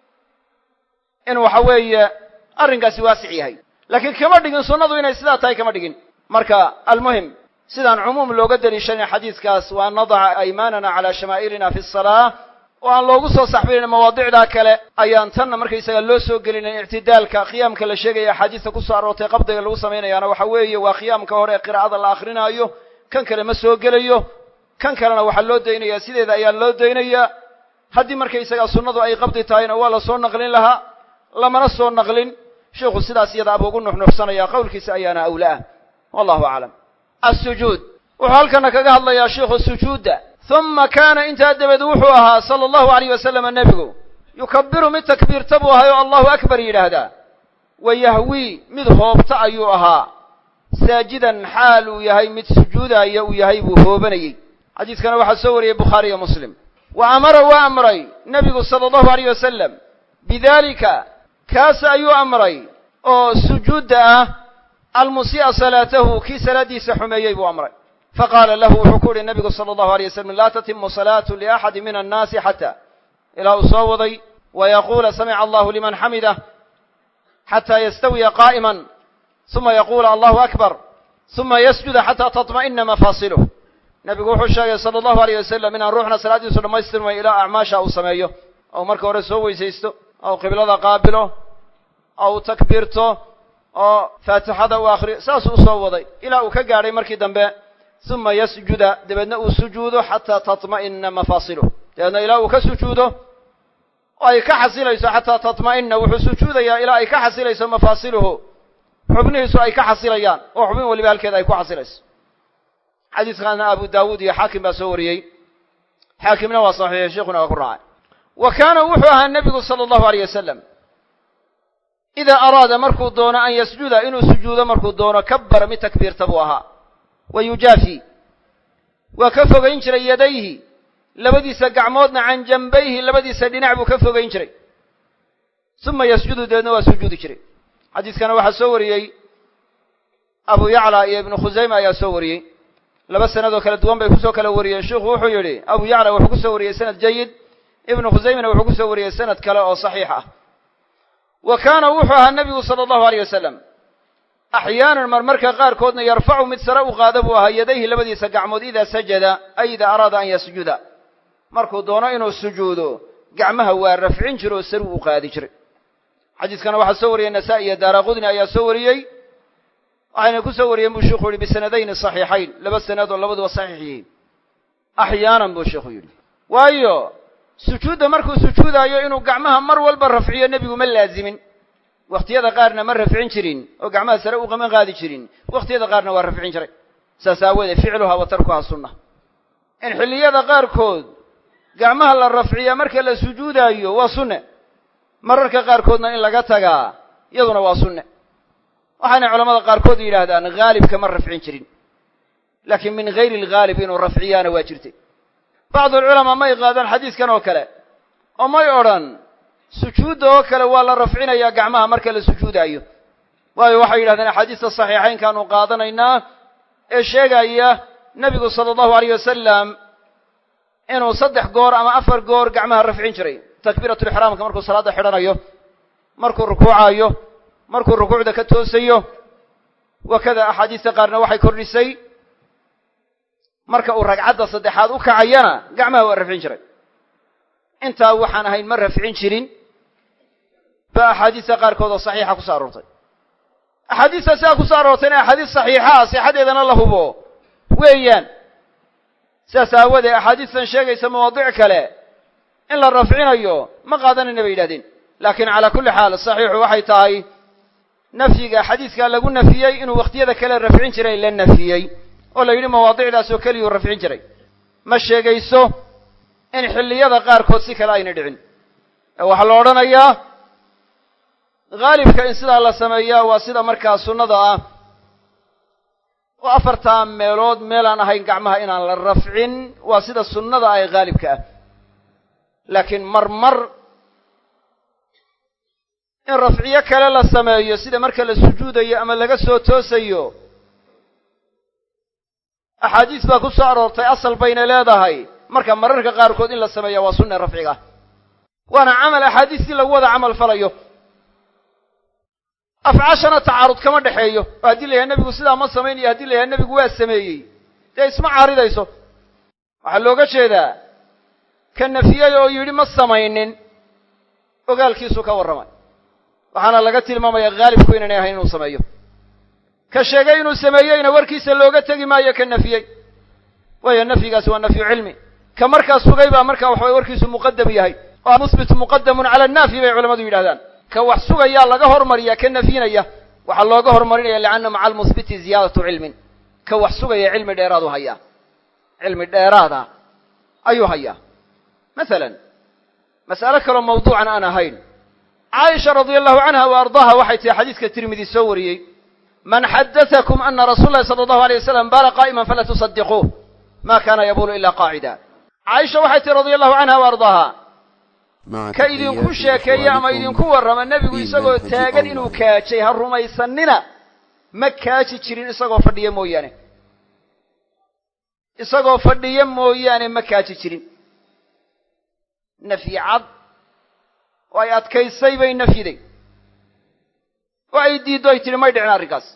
B: in waxa weeye arrinkaasi waasic yahay laakiin kama dhigin sunnadu inay sidaa tahay kama dhigin marka almuhim sidaan cumuum looga daliishanay xadiiskaas waa nadaca aymaanana calaa shamaa'ilina fi salaa oo aan loogu soo saxbinayn mawaadicdaa kale ayaan tanna markaysaga loo soo gelinayn ictidaalka qiyaamka la sheegaya axaadiista ku soo aroortay qabdiga lagu samaynayaana waxa weeye waa qiyaamka hore ee qiraa'ada la akrinaayo kan kale ma soo gelayo kan kalena waxaa loo daynayaa sideeda ayaa loo daynayaa haddii markaysaga sunnadu ay qabdi tahayna waa la soo naqlin lahaa lamana soo naqlin sheikhu sidaas iyada abuu ugu nuxnuxsanaya qowlkiisa ayaana awla ah wallahu aclam assujuud wuxuu halkana kaga hadlayaa sheikhu sujuudda uma kaana intaa dabeed wuxuu ahaa sala allahu alayh wasalama nebigu yukabiru mid takbiirta buu ahay oo allahu akbar yidhaahdaa wa yahwii mid hoobta ayuu ahaa saajidan xaal uu yahay mid sujuudaaya uu yahay buu hoobanayey xadiiskana waxaa soo wariyey bukhaari iyo muslim wa amara waa amray nebigu sala allahu alayh wasalam bidaalika kaas ayuu amray oo sujuudda ah almusii'a salaatahu kii salaaddiisa xumeeyey buu amray faqaala lahu wuxuu ku uhi nebigu sala allahu alayh wasalam laa tatimu salaatu liaxadi min annaasi xataa ilaa uu soo waday wayaquula samica allahu liman xamidah xataa yastawiya qaa'iman uma yaquula allahu akbar uma yasjuda xataa taطma'ina mafaasiluh nebigu wuxuu sheegay sala allahu alayh wasalam inaan ruuxna salaaddiisu dhammaystirmay ilaa acmaasha uu sameeyo ou marka hore soo weysaysto ou qiblada qaabilo ou takbiirto oo faatixada u akhriyo saasuu usoo waday ilaa uu ka gaadhay markii dambe uma yasjuda dabeedna uu sujuudo xataa taطma'ina mafaasiluh dabeedna ilaa uu ka sujuudo oo ay ka xasilayso xataa taطma'ina wuxuu sujuudayaa ilaa ay ka xasilayso mafaasiluhu xubnihiisu ay ka xasilayaan oo xubin waliba halkeeda ay ku xasilayso xadiiskaana abu daawuud iyo xaakim baa soo wariyey xaakimna waa saxiixay sheikhuna waa ku raacay wa kaana wuxuu ahaa nebigu sala allahu alayh wasalam idaa araada markuu doono an yasjuda inuu sujuudo markuu doono kabbara mid takbiirta buu ahaa wa yujaafi waa ka fogayn jiray yadayhi labadiisa gacmoodna can janbayhi labadiisa dhinac buu ka fogayn jiray uma yasjudu dabeedna waa sujuudi jiray xadiiskana waxaa soo wariyey abu yacla iyo ibnu khusayma ayaa soo wariyey laba sanadoo kala duwan bay kusoo kala wariyeen sheikhu wuxuu yidhi abu yacla wuxuu ku soo wariyey sanad jayid ibnu khusaymana wuxuu ku soo wariyey sanad kale oo saxiix ah wa kaana wuxuu ahaa nebigu sala allahu alayh wasalam axyaanan marmarka qaarkoodna yarfacu mid sare u qaada buu ahaa yadayhi labadiisa gacmood idaa sajada ay idaa araada an yasjuda markuu doono inuu sujuudo gacmaha waa rafcin jira oo sare u qaadi jiray xadiiskana waxaa soo wariyey nasaa-i iyo daaraqudni ayaa soo wariyey waxayna ku soo wariyeen buu sheikhu yihi bisanadayni saxiixayn laba sanad oo labaduba saxiix yihiin axyaanan buu sheikhu yidhi waayo sujuudda markuu sujuudaayo inuu gacmaha mar walba rafciyo nebigu ma laazimin waqtiyada qaarna ma rafcin jirin oo gacmaha sare u qaban qaadi jirin waqtiyada qaarna waa rafcin jiray saasaawada ficluha wa tarkuha sunnah in xilliyada qaarkood gacmaha la rafciya marka la sujuudayo waa sunne mararka qaarkoodna in laga tagaa iyaduna waa sunne waxaana culimada qaarkood yiraahdaan gaalibka ma rafcin jirin laakiin min ghayri al-ghalib inuu rafciyana waa jirtay بعض العلماء ما يقادن حديث كانوا كلا وما يقولن سجوده كلا ولا رفعنا يا جماعة مركل السجود أيه وهي وحي هذا حديث الصحيحين كانوا قادنا الشيء أيه النبي صلى الله عليه وسلم إنه صدح جور أما أفر جور جماعة رفعين شري تكبيرة الإحرام كمركو الصلاة حرنا أيه مركو الركوع أيه مركو الركوع ده كتوسيه وكذا أحاديث قارنا وحي كرسي marka uu ragcada saddexaad u kacayana gacmaha waa rafcin jiray inta waxaan ahayn mar rafcin jirin ba ahadiisa qaar kood oo saxiixa ku saarortay ahadiisa saa ku saarortay ahadiis saxiixa saxiixadeedana la hubo weeyaan saasaawada ahadiisan sheegaysa mawaadiic kale in la rafcinayo ma qaadanayna bay yiraahdeen laakiin ala kulli xaal saxiixu waxay tahay nafyiga ahadiiska lagu nafiyay inuu waqtiyada kale rafcin jiray la nafiyay oo la yiri mawaadiicdaas oo kaliya rafcin jiray ma sheegayso in xilliyada qaar kood si kale ayna dhicin waxa la oranayaa gaalibka in sida la sameeyaa waa sida markaa sunnada ah oo afarta meelood meel aan ahayn gacmaha inaan la rafcin waa sida sunnada ay gaalibka ah laakiin marmar in rafciyo kale la sameeyo sida marka la sujuudayo ama laga soo toosayo أحاديث بقى كسر أصل بين لادهاي مركب مررك قاركود إلا السماء وصلنا رفعها وأنا عمل أحاديث لو وضع عمل فليه أفعشنا تعارض كما دحيه وهدي لي النبي صلى الله عليه وسلم يهدي لي النبي جوا السماء ده اسمع عارض يسوع وحلوقة شيء ذا كان فيها يوري ما السماء وقال كيسو كورمان وحنا لقيت الماما يغالب كويننا هين وسمايه كشيئين وسمايين وركيس اللوغة تجي ما يكن فيه وهي النفي قاس والنفي علمي كمركز سجيبة مركز وحوي وركيس مقدم يهي ومثبت مقدم على النافي بعلماء الهدان كوحسوق يا الله جهر مريا كن فينا يا وحلا جهر مريا اللي عنا مع المثبت زيادة علم كوحسوق يا علم الإرادة هيا علم الإرادة أيها هيا مثلا مسألة كلام موضوع أنا هين عائشة رضي الله عنها وأرضاها وحيت حديث كالترمذي السوري من حدثكم أن رسول الله صلى الله عليه وسلم بال قائما فلا تصدقوه ما كان يبول إلا قاعدا عائشة وحيت رضي الله عنها وأرضاها كإذن كشا كيا ما إذن كورم النبي يسقو تاجن إنه كاتشي هالرما يسننا ما كاتشي تشرين يسقو فدي مويانه يسقو فدي مويانه ما كاتشي تشرين نفي عض وآيات كيسي بين نفي ذي وأيدي دويتي ما يدعنا الرقاص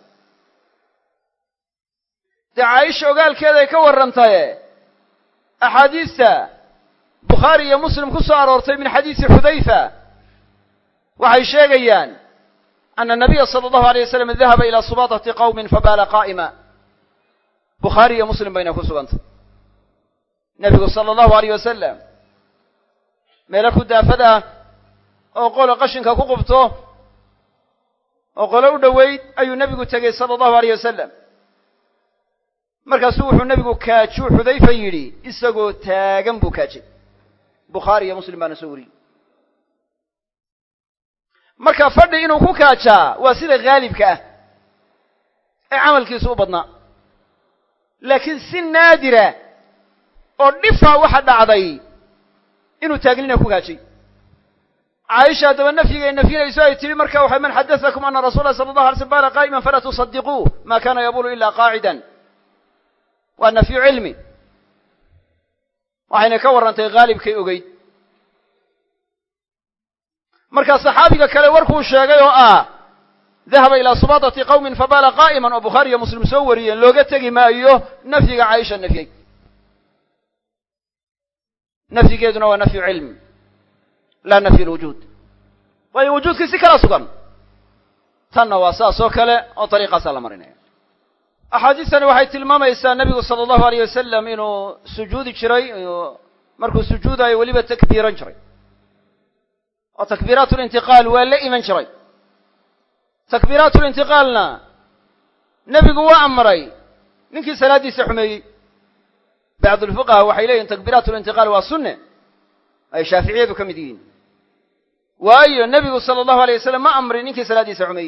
B: دعايش وقال كذا يكور رمتايه أحاديثة بخاري ومسلم كسار ورتي من حديث حذيفة وحي شيغيان أن النبي صلى الله عليه وسلم ذهب إلى سباطة قوم فبال قائما بخاري ومسلم بين كسوانت النبي صلى الله عليه وسلم ملك الدافدة وقال قشنك كقبته وقالوا دويد أي النبي تجي صلى الله عليه وسلم مركز سوح النبي كاتشو حذيفة يري إسقو تاجم بكاتش بخاري مسلم بن سوري مركز فرد إنه كاتشا وسيلة غالب كأ عمل كيسو بدنا لكن سن نادرة ونفع واحد عضي إنه تاجلنا كاتشي عائشة تبنى في إن فينا يسوي تري مركز وحمن حدثكم أن رسول الله صلى الله عليه وسلم بال قائما فلا تصدقوه ما كان يبول إلا قاعدا وأن في علمي وحين كور أنت غالب كي أجيد مركز صحابي كلا وركو الشاقي آه ذهب إلى سباطة قوم فبال قائما وبخاري مسلم سوريا لو قد تجي ما أيوه نفي عائشة النفي نفي كيدنا ونفي علم لا نفي الوجود وهي وجود كسي كلا سقن تنوى ساسو كلا وطريقة سلامرين أحاديثنا waxay tilmaamaysaa nabigu sallallahu alayhi wasallam inuu sujuudi jiray markuu sujuudayo waliba takbiiran jiray oo takbiiratul intiqaal waa la iman jiray takbiiraatu lintiqaalna nebigu waa amray ninkii salaaddiisa xumeeyey bacdulfuqaha waxay leeyihin takbiiraatu lintiqaal waa sunne ay shaaficiyadu ka mid yihiin waayo nebigu sala allahu alayh wasalam ma amrin ninkii salaaddiisa xumeeyey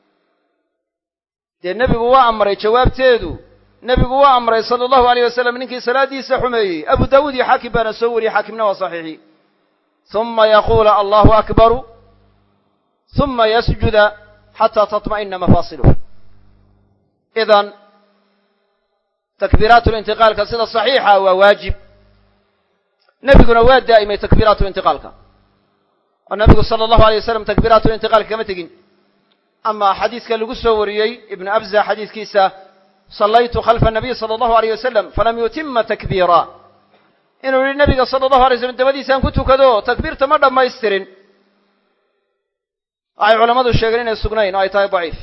B: dee nebigu waa amray jawaabteedu nebigu waa amray sala allahu alayh wasalam ninkii salaaddiisa xumeeyey abu daawuud iyo xaakim baana soo wariyey xaakimna waa saxiixi uma yaquula allahu akbaru uma yasjuda xataa tatma'ina mafaasiluh idan takbiiraatu lintiqaalka sida saxiixa waa waajib nebiguna waa daa'imay takbiiraatu lintiqaalka oo nebigu sala allahu alay wasalam takbiiraatu lintiqaalka kama tegin ama xadiiska lagu soo wariyey ibnu abza xadiiskiisa sallaytu khalfa nabiy sala allahu alayh wasalam falam yutima takbiira inuu yihi nebiga sala allahu alay slam dabadiisaan ku tukado takbiirta ma dhammaystirin waxay culammadu sheegeen inay sugnayn oo ay tahay daciif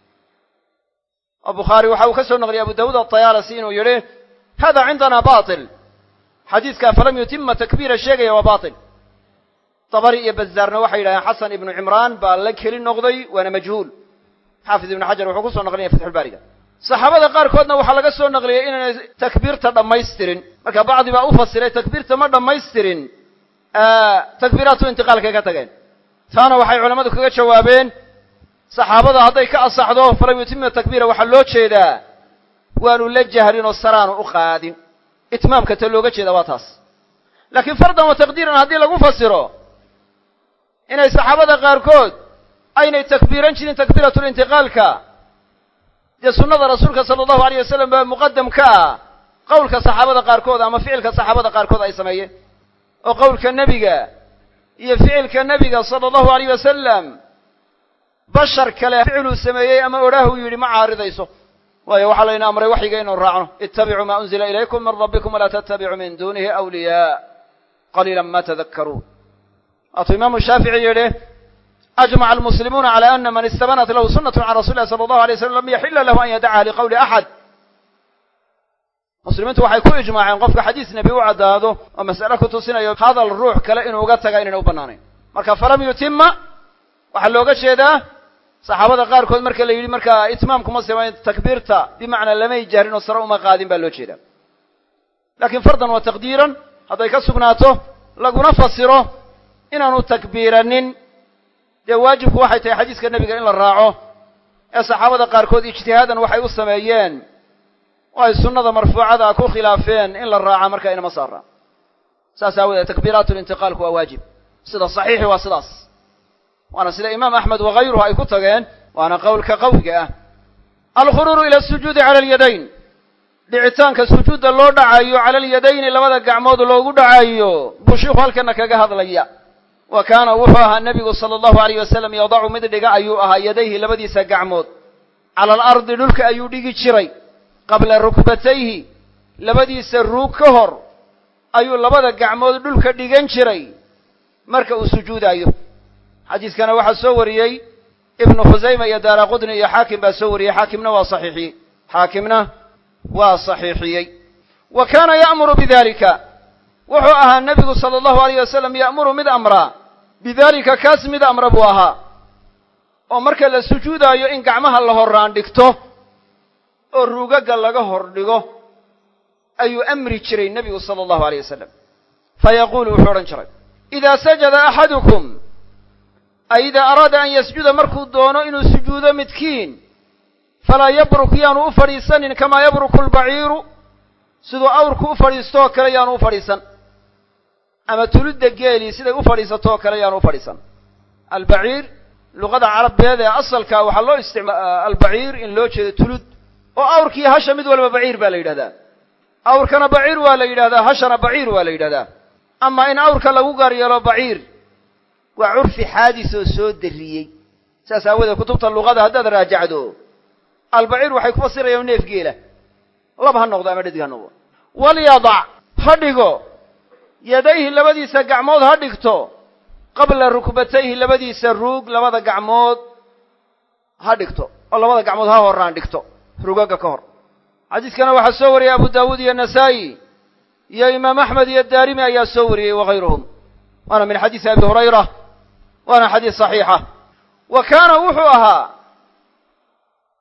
B: oo bukhaari waxa uu ka soo naqliyay abu daawuud atayaalasi inuu yidhi hada cindana batil xadiidkaa falam yutima takbiira sheegaya waa batil dabari iyo bazaarna waxay yidhahdeen xasan ibnu cimraan baa la keli noqday waana majhuul xaafid ibnu xajar wuxuu ku soo naqlinaya fatxulbaariga saxaabada qaarkoodna waxaa laga soo naqliyey inaanay takbiirta dhammaystirin marka bacdi baa u fasiray takbiirta ma dhammaystirin takbiiraatu intiqaalkay ka tageen taana waxay culammadu kaga jawaabeen saxaabada hadday ka asaxdo falam yutima takbiira waxaa loo jeedaa waanu la jahrin oo saraanu u qaadin itmaamka ta looga jeeda waa taas laakiin fardan wa taqdiiran haddii lagu fasiro inay saxaabada qaarkood aynay takbiiran jirin takbiiratulintiqaalka dee sunnada rasuulka sala allahu alayh wasalam baa muqadam ka ah qowlka saxaabada qaarkood ama ficilka saxaabada qaarkood ay sameeyeen oo qowlka nebiga iyo ficilka nebiga sala allahu alayh wasalam bashar kale ficiluu sameeyey ama odhaahuu yidhi ma caaridayso waayo waxaa layna amray waxyiga inuu raacno ittabicuu maa unzila ilaykum min rabbikum walaa tattabicuu min duunihi awliyaa qaliilan ma tadakkaruun waatuu imaamu shaafici yidhi ajmaca almuslimuuna cala ana man istabanat lahu sunnatu can rasuli illahi sala allahu alay slam lam yaxila lahu an yadacaha liqowli axad muslimiintu waxay ku ijmaaceen qofka xadiis nebi u caddaado oo mas'ale ku tusinayo hadal ruux kale inuu uga taga inayna u bannaanayn marka falam yutima waxaa looga jeedaa saxaabada qaarkood marka la yidhi markaa itmaamkuma samayn takbiirta bimacnaa lamay jahrin oo sare uma qaadin baa loo jeedaa laakiin fardan wa taqdiiran hadday ka sugnaato laguna fasiro inaanu takbiiranin dee waajibku waxay tahay xadiiska nebiga in la raaco ee saxaabada qaarkood ijtihaadan waxay u sameeyeen oo ay sunnada marfuucada ku khilaafeen in la raaca markaa inama saara saas aawadeed takbiiraatulintiqaalku waa waajib sida saxiixi waa sidaas waana sida imaam axmed wakayruhu ay ku tageen waana qowlka qawiga ah alkhuruuru ila asujuudi cala alyadayn dhicitaanka sujuudda loo dhacayo cala alyadayni labada gacmood loogu dhacayo buu shiiku halkana kaga hadlaya wa kaana wuxuu ahaa nebigu sala allahu alayh wasalam yadacu mid dhiga ayuu ahaa yadayhi labadiisa gacmood cala alardi dhulka ayuu dhigi jiray qabla rukbatayhi labadiisa ruug ka hor ayuu labada gacmood dhulka dhigan jiray marka uu sujuudayo xadiiskana waxaa soo wariyey ibnu khusayma iyo daara qudni iyo xaakim baa soo wariyey xaakimna waa saxiixiyey xaakimna waa saxiixiyey wa kaana ya'muru bidalika wuxuu ahaa nebigu sala allahu alayh wasalam ya'muru mid amraa bidalika kaas mid amra buu ahaa oo marka la sujuudaayo in gacmaha la horraan dhigto oo ruugaga laga hor dhigo ayuu amri jiray nebigu sala allahu alayh wasalam fayaquulu wuxuu odhan jiray idaa sajada axadukum ay idaa araada an yasjuda markuu doono inuu sujuudo midkiin falaa yabruk yaanu u fadhiisanin kamaa yabruku albaciiru siduu awrku u fadhiistoo kale yaanu u fadhiisan ama tuludda geelii siday u fadhiisatoo kale yaanu u fadhiisan albaciir luqada carabeed ee asalka waxaa loo isticmaala albaciir in loo jeedo tulud oo awrkii hasha mid walba baciir baa la yidhahdaa awrkana baciir waa la yidhahdaa hashana baciir waa la yidhahdaa ama in awrka lagu gaar yeelo baciir waa curfi xaadis oo soo darriyey saas aawadeed kutubta luqada haddaad raajacdo albaciir waxay ku fasirayaan neef geela lab ha noqdo ama dhadig ha noqdo walyadac ha dhigo yadayhi labadiisa gacmood ha dhigto qabla rukbatayhi labadiisa ruug labada gacmood ha dhigto oo labada gacmood ha horraan dhigto rugaga ka hor xadiiskana waxaa soo wariyey abu daawuud iyo nasaa'i iyo imaam axmed iyo daarimi ayaa soo wariyey wakayruhum waana min xadiisi abi hurayra waana xadiis saxiixa wa kaana wuxuu ahaa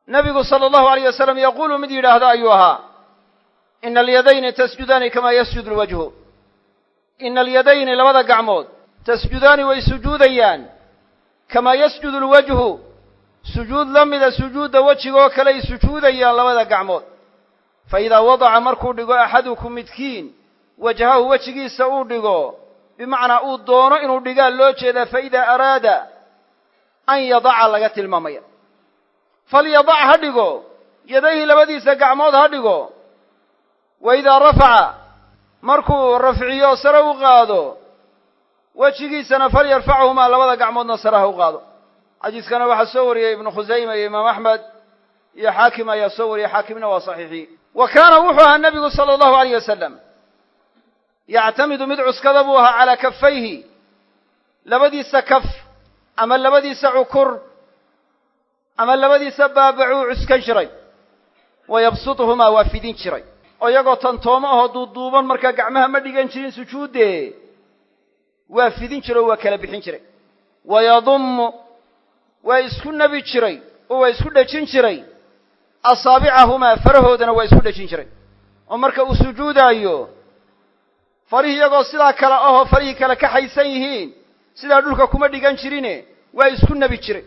B: nabigu sala allahu alayh wasalam yaquulu mid yidhaahda ayuu ahaa ina alyadayni tasjudaani kamaa yasjudu lwajhu ina alyadayni labada gacmood tasjudaani way sujuudayaan kamaa yasjudu lwajhu sujuud la mida sujuudda wejigaoo kale ay sujuudayaan labada gacmood fa idaa wadaca markuu dhigo axadukum midkiin wajhahu wejigiisa uu dhigo bimacnaa uu doono inuu dhigaa loo jeedaa fa idaa araada an yadaca laga tilmaamaya falyadac ha dhigo yadayhi labadiisa gacmood ha dhigo wa idaa rafaca markuu rafciyo sare u qaado wejigiisana falyarfachumaa labada gacmoodna sare ha u qaado xadiiskana waxaa soo wariyey ibnu khusayma iyo imaam axmed iyo xaakim ayaa soo wariyey xaakimna waa saxiixiyey wa kaana wuxuu ahaa nabigu sala allahu alayh wasalam yactamidu mid cuskada buu ahaa calaa kafayhi labadiisa kaf ama labadiisa cukur ama labadiisa baabacuu cuskan jiray wa yabsutuhumaa waa fidin jiray oo iyagoo tantoomo ahoo duuduuban markaa gacmaha ma dhigan jirin sujuuddee waa fidin jiray oo waa kala bixin jiray wa yadummu waa isku nabi jiray oo waa isku dhejin jiray asaabicahumaa farahoodana waa isku dhejin jiray oo marka uu sujuudaayo farihii iyagoo sidaa kale ahoo farihii kale ka haysan yihiin sidaa dhulka kuma dhigan jirine waa isku nabi jiray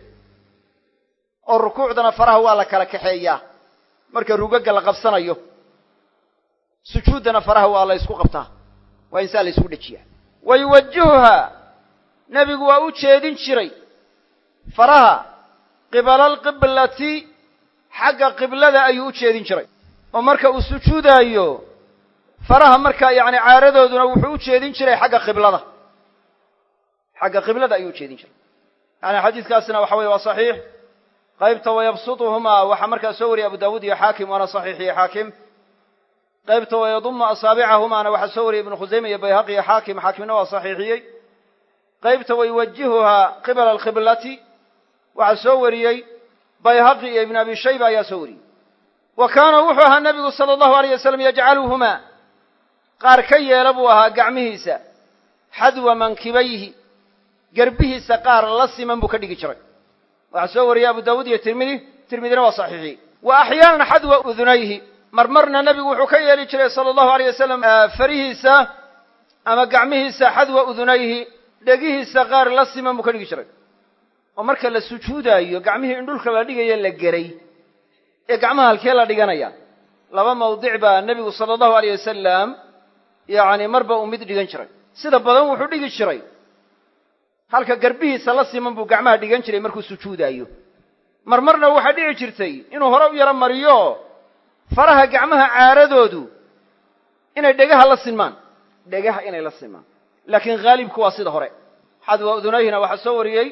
B: oo rukuucdana faraha waa la kala kaxeeyaa marka rugaga la qabsanayo sujuuddana faraha waa la isku qabtaa waa insaa la isku dhejiyaa wa yuwajihuhaa nebigu waa u jeedin jiray faraha qibala alqiblati xagga qiblada ayuu u jeedin jiray oo marka uu sujuudaayo faraha markaa yacni caaradooduna wuxuu u jeedin jiray xagga qiblada xagga qiblada ayuu u jeedin jiray yani xadiiskaasina waxa weye waa saxiix qaybta wayabsutuhumaa waxaa markaa soo wariyey abu daawuud iyo xaakim waana saxiixiye xaakim qaybta wayadumu asaabicahumaana waxaa soo wariyey ibnu khusayma iyo bayhaqi iyo xaakim xaakimna waa saxiixiyey qaybta wayuwajihuhaa qibala alqiblati waxaa soo wariyey bayhaqi iyo ibn abi shayba ayaa soo wariyey wa kaana wuxuu ahaa nabigu sala allahu alayh wasalam yajcaluhumaa qaar ka yeela buu ahaa gacmihiisa xadwa mankibayhi garbihiisa qaar la siman buu ka dhigi jiray waxaa soo wariyey abu daawuud iyo tirmidi tirmidina waa saxiixiyey wa axyaanan xadwa udunayhi marmarna nebigu wuxuu ka yeeli jiray sala allahu alayh wasalam farihiisa ama gacmihiisa xadwa udunayhi dhegihiisa qaar la siman buu ka dhigi jiray oo marka la sujuudaayo gacmihii in dhulka la dhigayo la geray ee gacmaha halkee la dhiganaya laba mawdic baa nebigu sala allahu alayh wasalam yacni marba uu mid dhigan jiray sida badan wuxuu dhigi jiray halka garbihiisa la siman buu gacmaha dhigan jiray markuu sujuudaayo marmarna waxaa dhici jirtay inuu hore u yaro mariyo faraha gacmaha caaradoodu inay dhegaha la sinmaan dhegaha inay la sinmaan laakiin haalibku waa sida hore xadwa udunayhina waxaa soo wariyey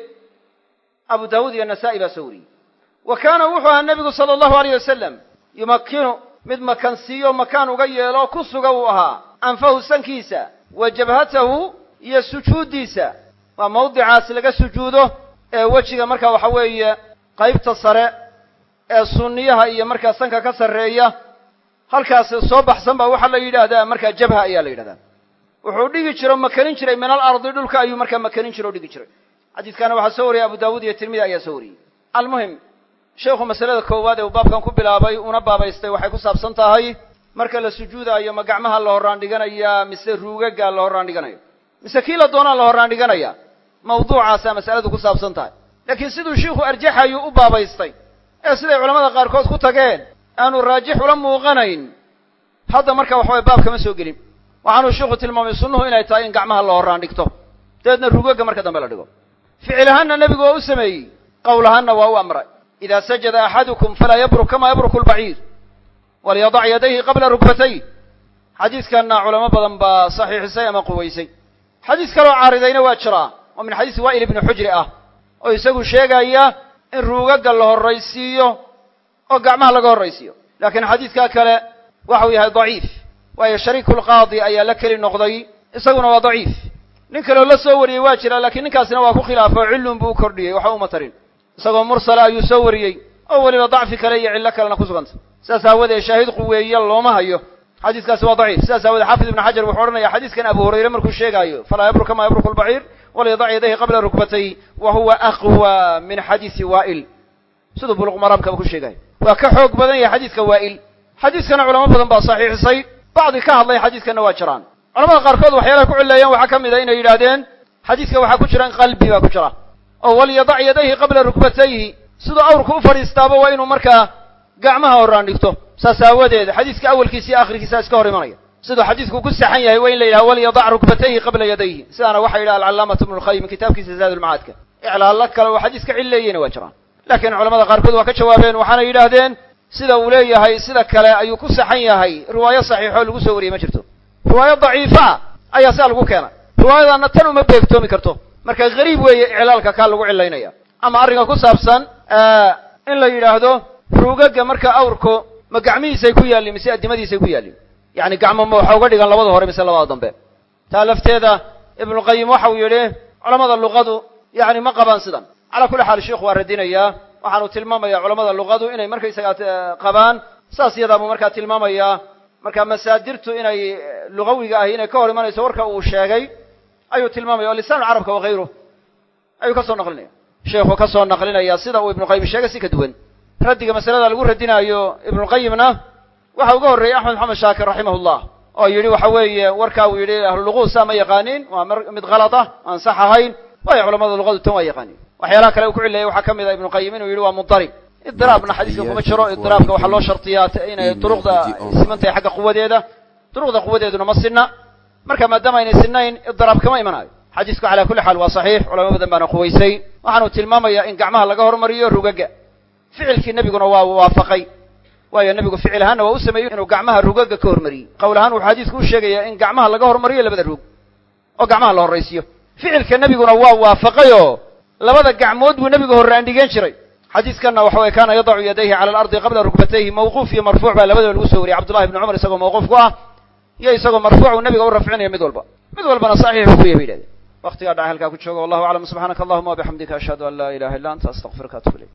B: abu daawuud iyo nasaa'i baa soo wariyey wa kaana wuxuu ahaa nebigu sala allahu alayh wasalam yumakkinu mid makansiiyo makaan uga yeelo ku suga uu ahaa anfahu sankiisa wa jabhatahu iyo sujuuddiisa waa mawdicaas laga sujuudo ee wejiga markaa waxa weeye qaybta sare ee sunniyaha iyo markaa sanka ka sarreeya halkaas soo baxsan baa waxaa la yidhaahdaa markaa jabha ayaa la yidhahdaa wuxuu dhigi jiro makanin jiray min alardi dhulka ayuu markaa makanin jiro o dhigi jiray xadiiskaana waxaa soo wariyey abu daawuud iyo tirmidi ayaa soo wariyey almuhim sheekhu masalada koowaad ee uu baabkan ku bilaabay una baabaystay waxay ku saabsan tahay marka la sujuudaayo ma gacmaha la horraan dhiganayaa mise ruugaga la horraan dhiganayo mise kii la doonaa la horraan dhiganaya mawduucaasaa masaladu ku saabsan tahay laakiin siduu shiikhu arjaxayuu u baabaystay ee siday culamada qaarkood ku tageen aanu raajix ula muuqanayn hadda marka waxaway baab kama soo gelin waxaanuu shiikhu tilmaamay sunnuhu inay tahay in gacmaha la horraan dhigto dabeedna ruugaga marka dambe la dhigo ficil ahaanna nebigu waa u sameeyey qowl ahaanna waa u amray idaa sajada axadukum falaa yabruk kamaa yabruku albaciir walyadac yadayhi qabla rukbatay xadiiskanna culamo badan baa saxiixisay ama quwaysay xadiis kaloo caaridayna waa jiraa oo min xadiisi waa'il ibni xujri ah oo isagu sheegaya in ruugaga la horraysiiyo oo gacmaha laga horraysiiyo laakiin xadiidkaa kale waxau yahay daciif waayo shariikulqaadi ayaa la keli noqday isaguna waa daciif nin kaleo la soo wariyey waa jira laakiin ninkaasina waa ku khilaafo cillun buu u kordhiyey waxa uma tarin isagoo mursala ayuu soo wariyey oo weliba dacfi kale iyo cillo kalena ku suganta sidaas aawadee shaahid quweeye looma hayo xadiiskaasi waa daciif sidaas aawadee xaafid ibnu xajar wuxuu odhanaya xadiiskan abu hurayre markuu sheegaayo falaa yabruk kamaa yabruku albaciir walyadac yadayhi qabla rukbatay wa huwa aqwa min xadiisi waa'il sidoo buluq maramka ku sheegay waa ka xoog badan yahay xadiiska waa'il xadiiskana culamo badan baa saxiixisay bacdi ka hadlay xadiiskana waa jiraan culamada qaarkood waxyaalaha ku cileeyaan waxaa ka mid ah inay yidhaahdeen xadiiska waxaa ku jira in qalbi baa ku jira oo walyadac yadayhi qabla rukbatayhi sidoo awrku u fadhiistaaba waa inuu markaa gacmaha horaan dhigto saas aawadeed xadiiska awalkiisa iyo aakhirkiisa iska hor imanaya sidoo xadiisku ku saxan yahay waa in la yidhaha walyadac rukbatayhi qabla yadayhi sidaana waxaa yidhaha alcalaamatu ibnu lqayim kitaabkiisa zaad ulmacaadka iclaalla kale oo xadiiska cilleeyeyna waa jiraan laakiin culamada qaarkood waa ka jawaabeen waxaana yidhaahdeen sida uu leeyahay sida kale ayuu ku saxan yahay riwaayo saxiixoo lagu soo wariyey ma jirto riwaayo daciifa ayaa sidaa lagu keenay riwaayadaana tan uma beegtoomi karto marka gariib weeye iclaalka kaa lagu cilaynaya ama arrinka ku saabsan in la yidhaahdo ruugaga marka awrku ma gacmihiisay ku yaallin mise addimadiisay ku yaallin yacni gacmo ma waxa uga dhigan labada hore mise labada dambe taa lafteeda ibnuqayim waxa uu yidhi culamada luqadu yacni ma qabaan sidan calaa kulli xaal sheikhu waa radinayaa waxaanu tilmaamayaa culamada luqadu inay markaysaga qabaan saas iyadaa buu markaa tilmaamayaa marka masaadirtu inay lugawiga ahi inay ka hor imanayso warka uu sheegay ayuu tilmaamaya oo lisaanu carabka wakayruh ayuu ka soo naqlinaya sheekhu ka soo naqlinaya sida uu ibnuqayim sheegay si ka duwan raddiga masalada lagu radinaayo ibnuqayimna waxa uga horreeyey axmed maxamed shaakir raximahullah oo yidhi waxa weeye warkaa uu yidhi ahluluqud saa ma yaqaanin waa mid kalad ah aan sax ahayn waayo culamada luqadu tan waa yaqaanin waxyaalaha kale uu ku cileeyay waxaa ka mid ah ibnuqayim inuu yidhi waa mudarib idiraabna xadiiska kuma jiro idiraabka waxaa loo shartiyaa inay duruqda siman tahay xagga quwadeeda duruqda quwadeeduna ma sinna marka maadaama aynay sinnayn idiraab kama imanayo xadiisku calaa kulli xaal waa saxiix culamo badan baana quwaysay waxaanu tilmaamayaa in gacmaha laga hormariyo rugaga ficilkii nebiguna waa waafaqay waayo nebigu ficil ahaanna waa u sameeyey inuu gacmaha rugaga ka hormariyey qowl ahaan wuxuu xadiisku u sheegayaa in gacmaha laga hormariyo labada rug oo gacmaha la horraysiyo ficilka nebiguna waa waafaqayoo labada gacmood buu nebigu horraan dhigeen jiray xadiiskanna waxa weye kaana yadacu yadayhi cala alardi qabla rukbatayhi mawquuf iyo marfuuc baa labadaba lagu soo wariyey cabdullahi ibni cumar isagoo mawquuf ku ah iyo isagoo marfuuc uu nebiga u rafcinaya mid walba mid walbana saxiixu ku yahay bay yidhahdeen waqtigaa dhaca halkaa ku jooga wallahu aclam subxaanaka allahuma wabixamdika ashhadu an laa ilaha illa anta astaqfiruka atubu ilayk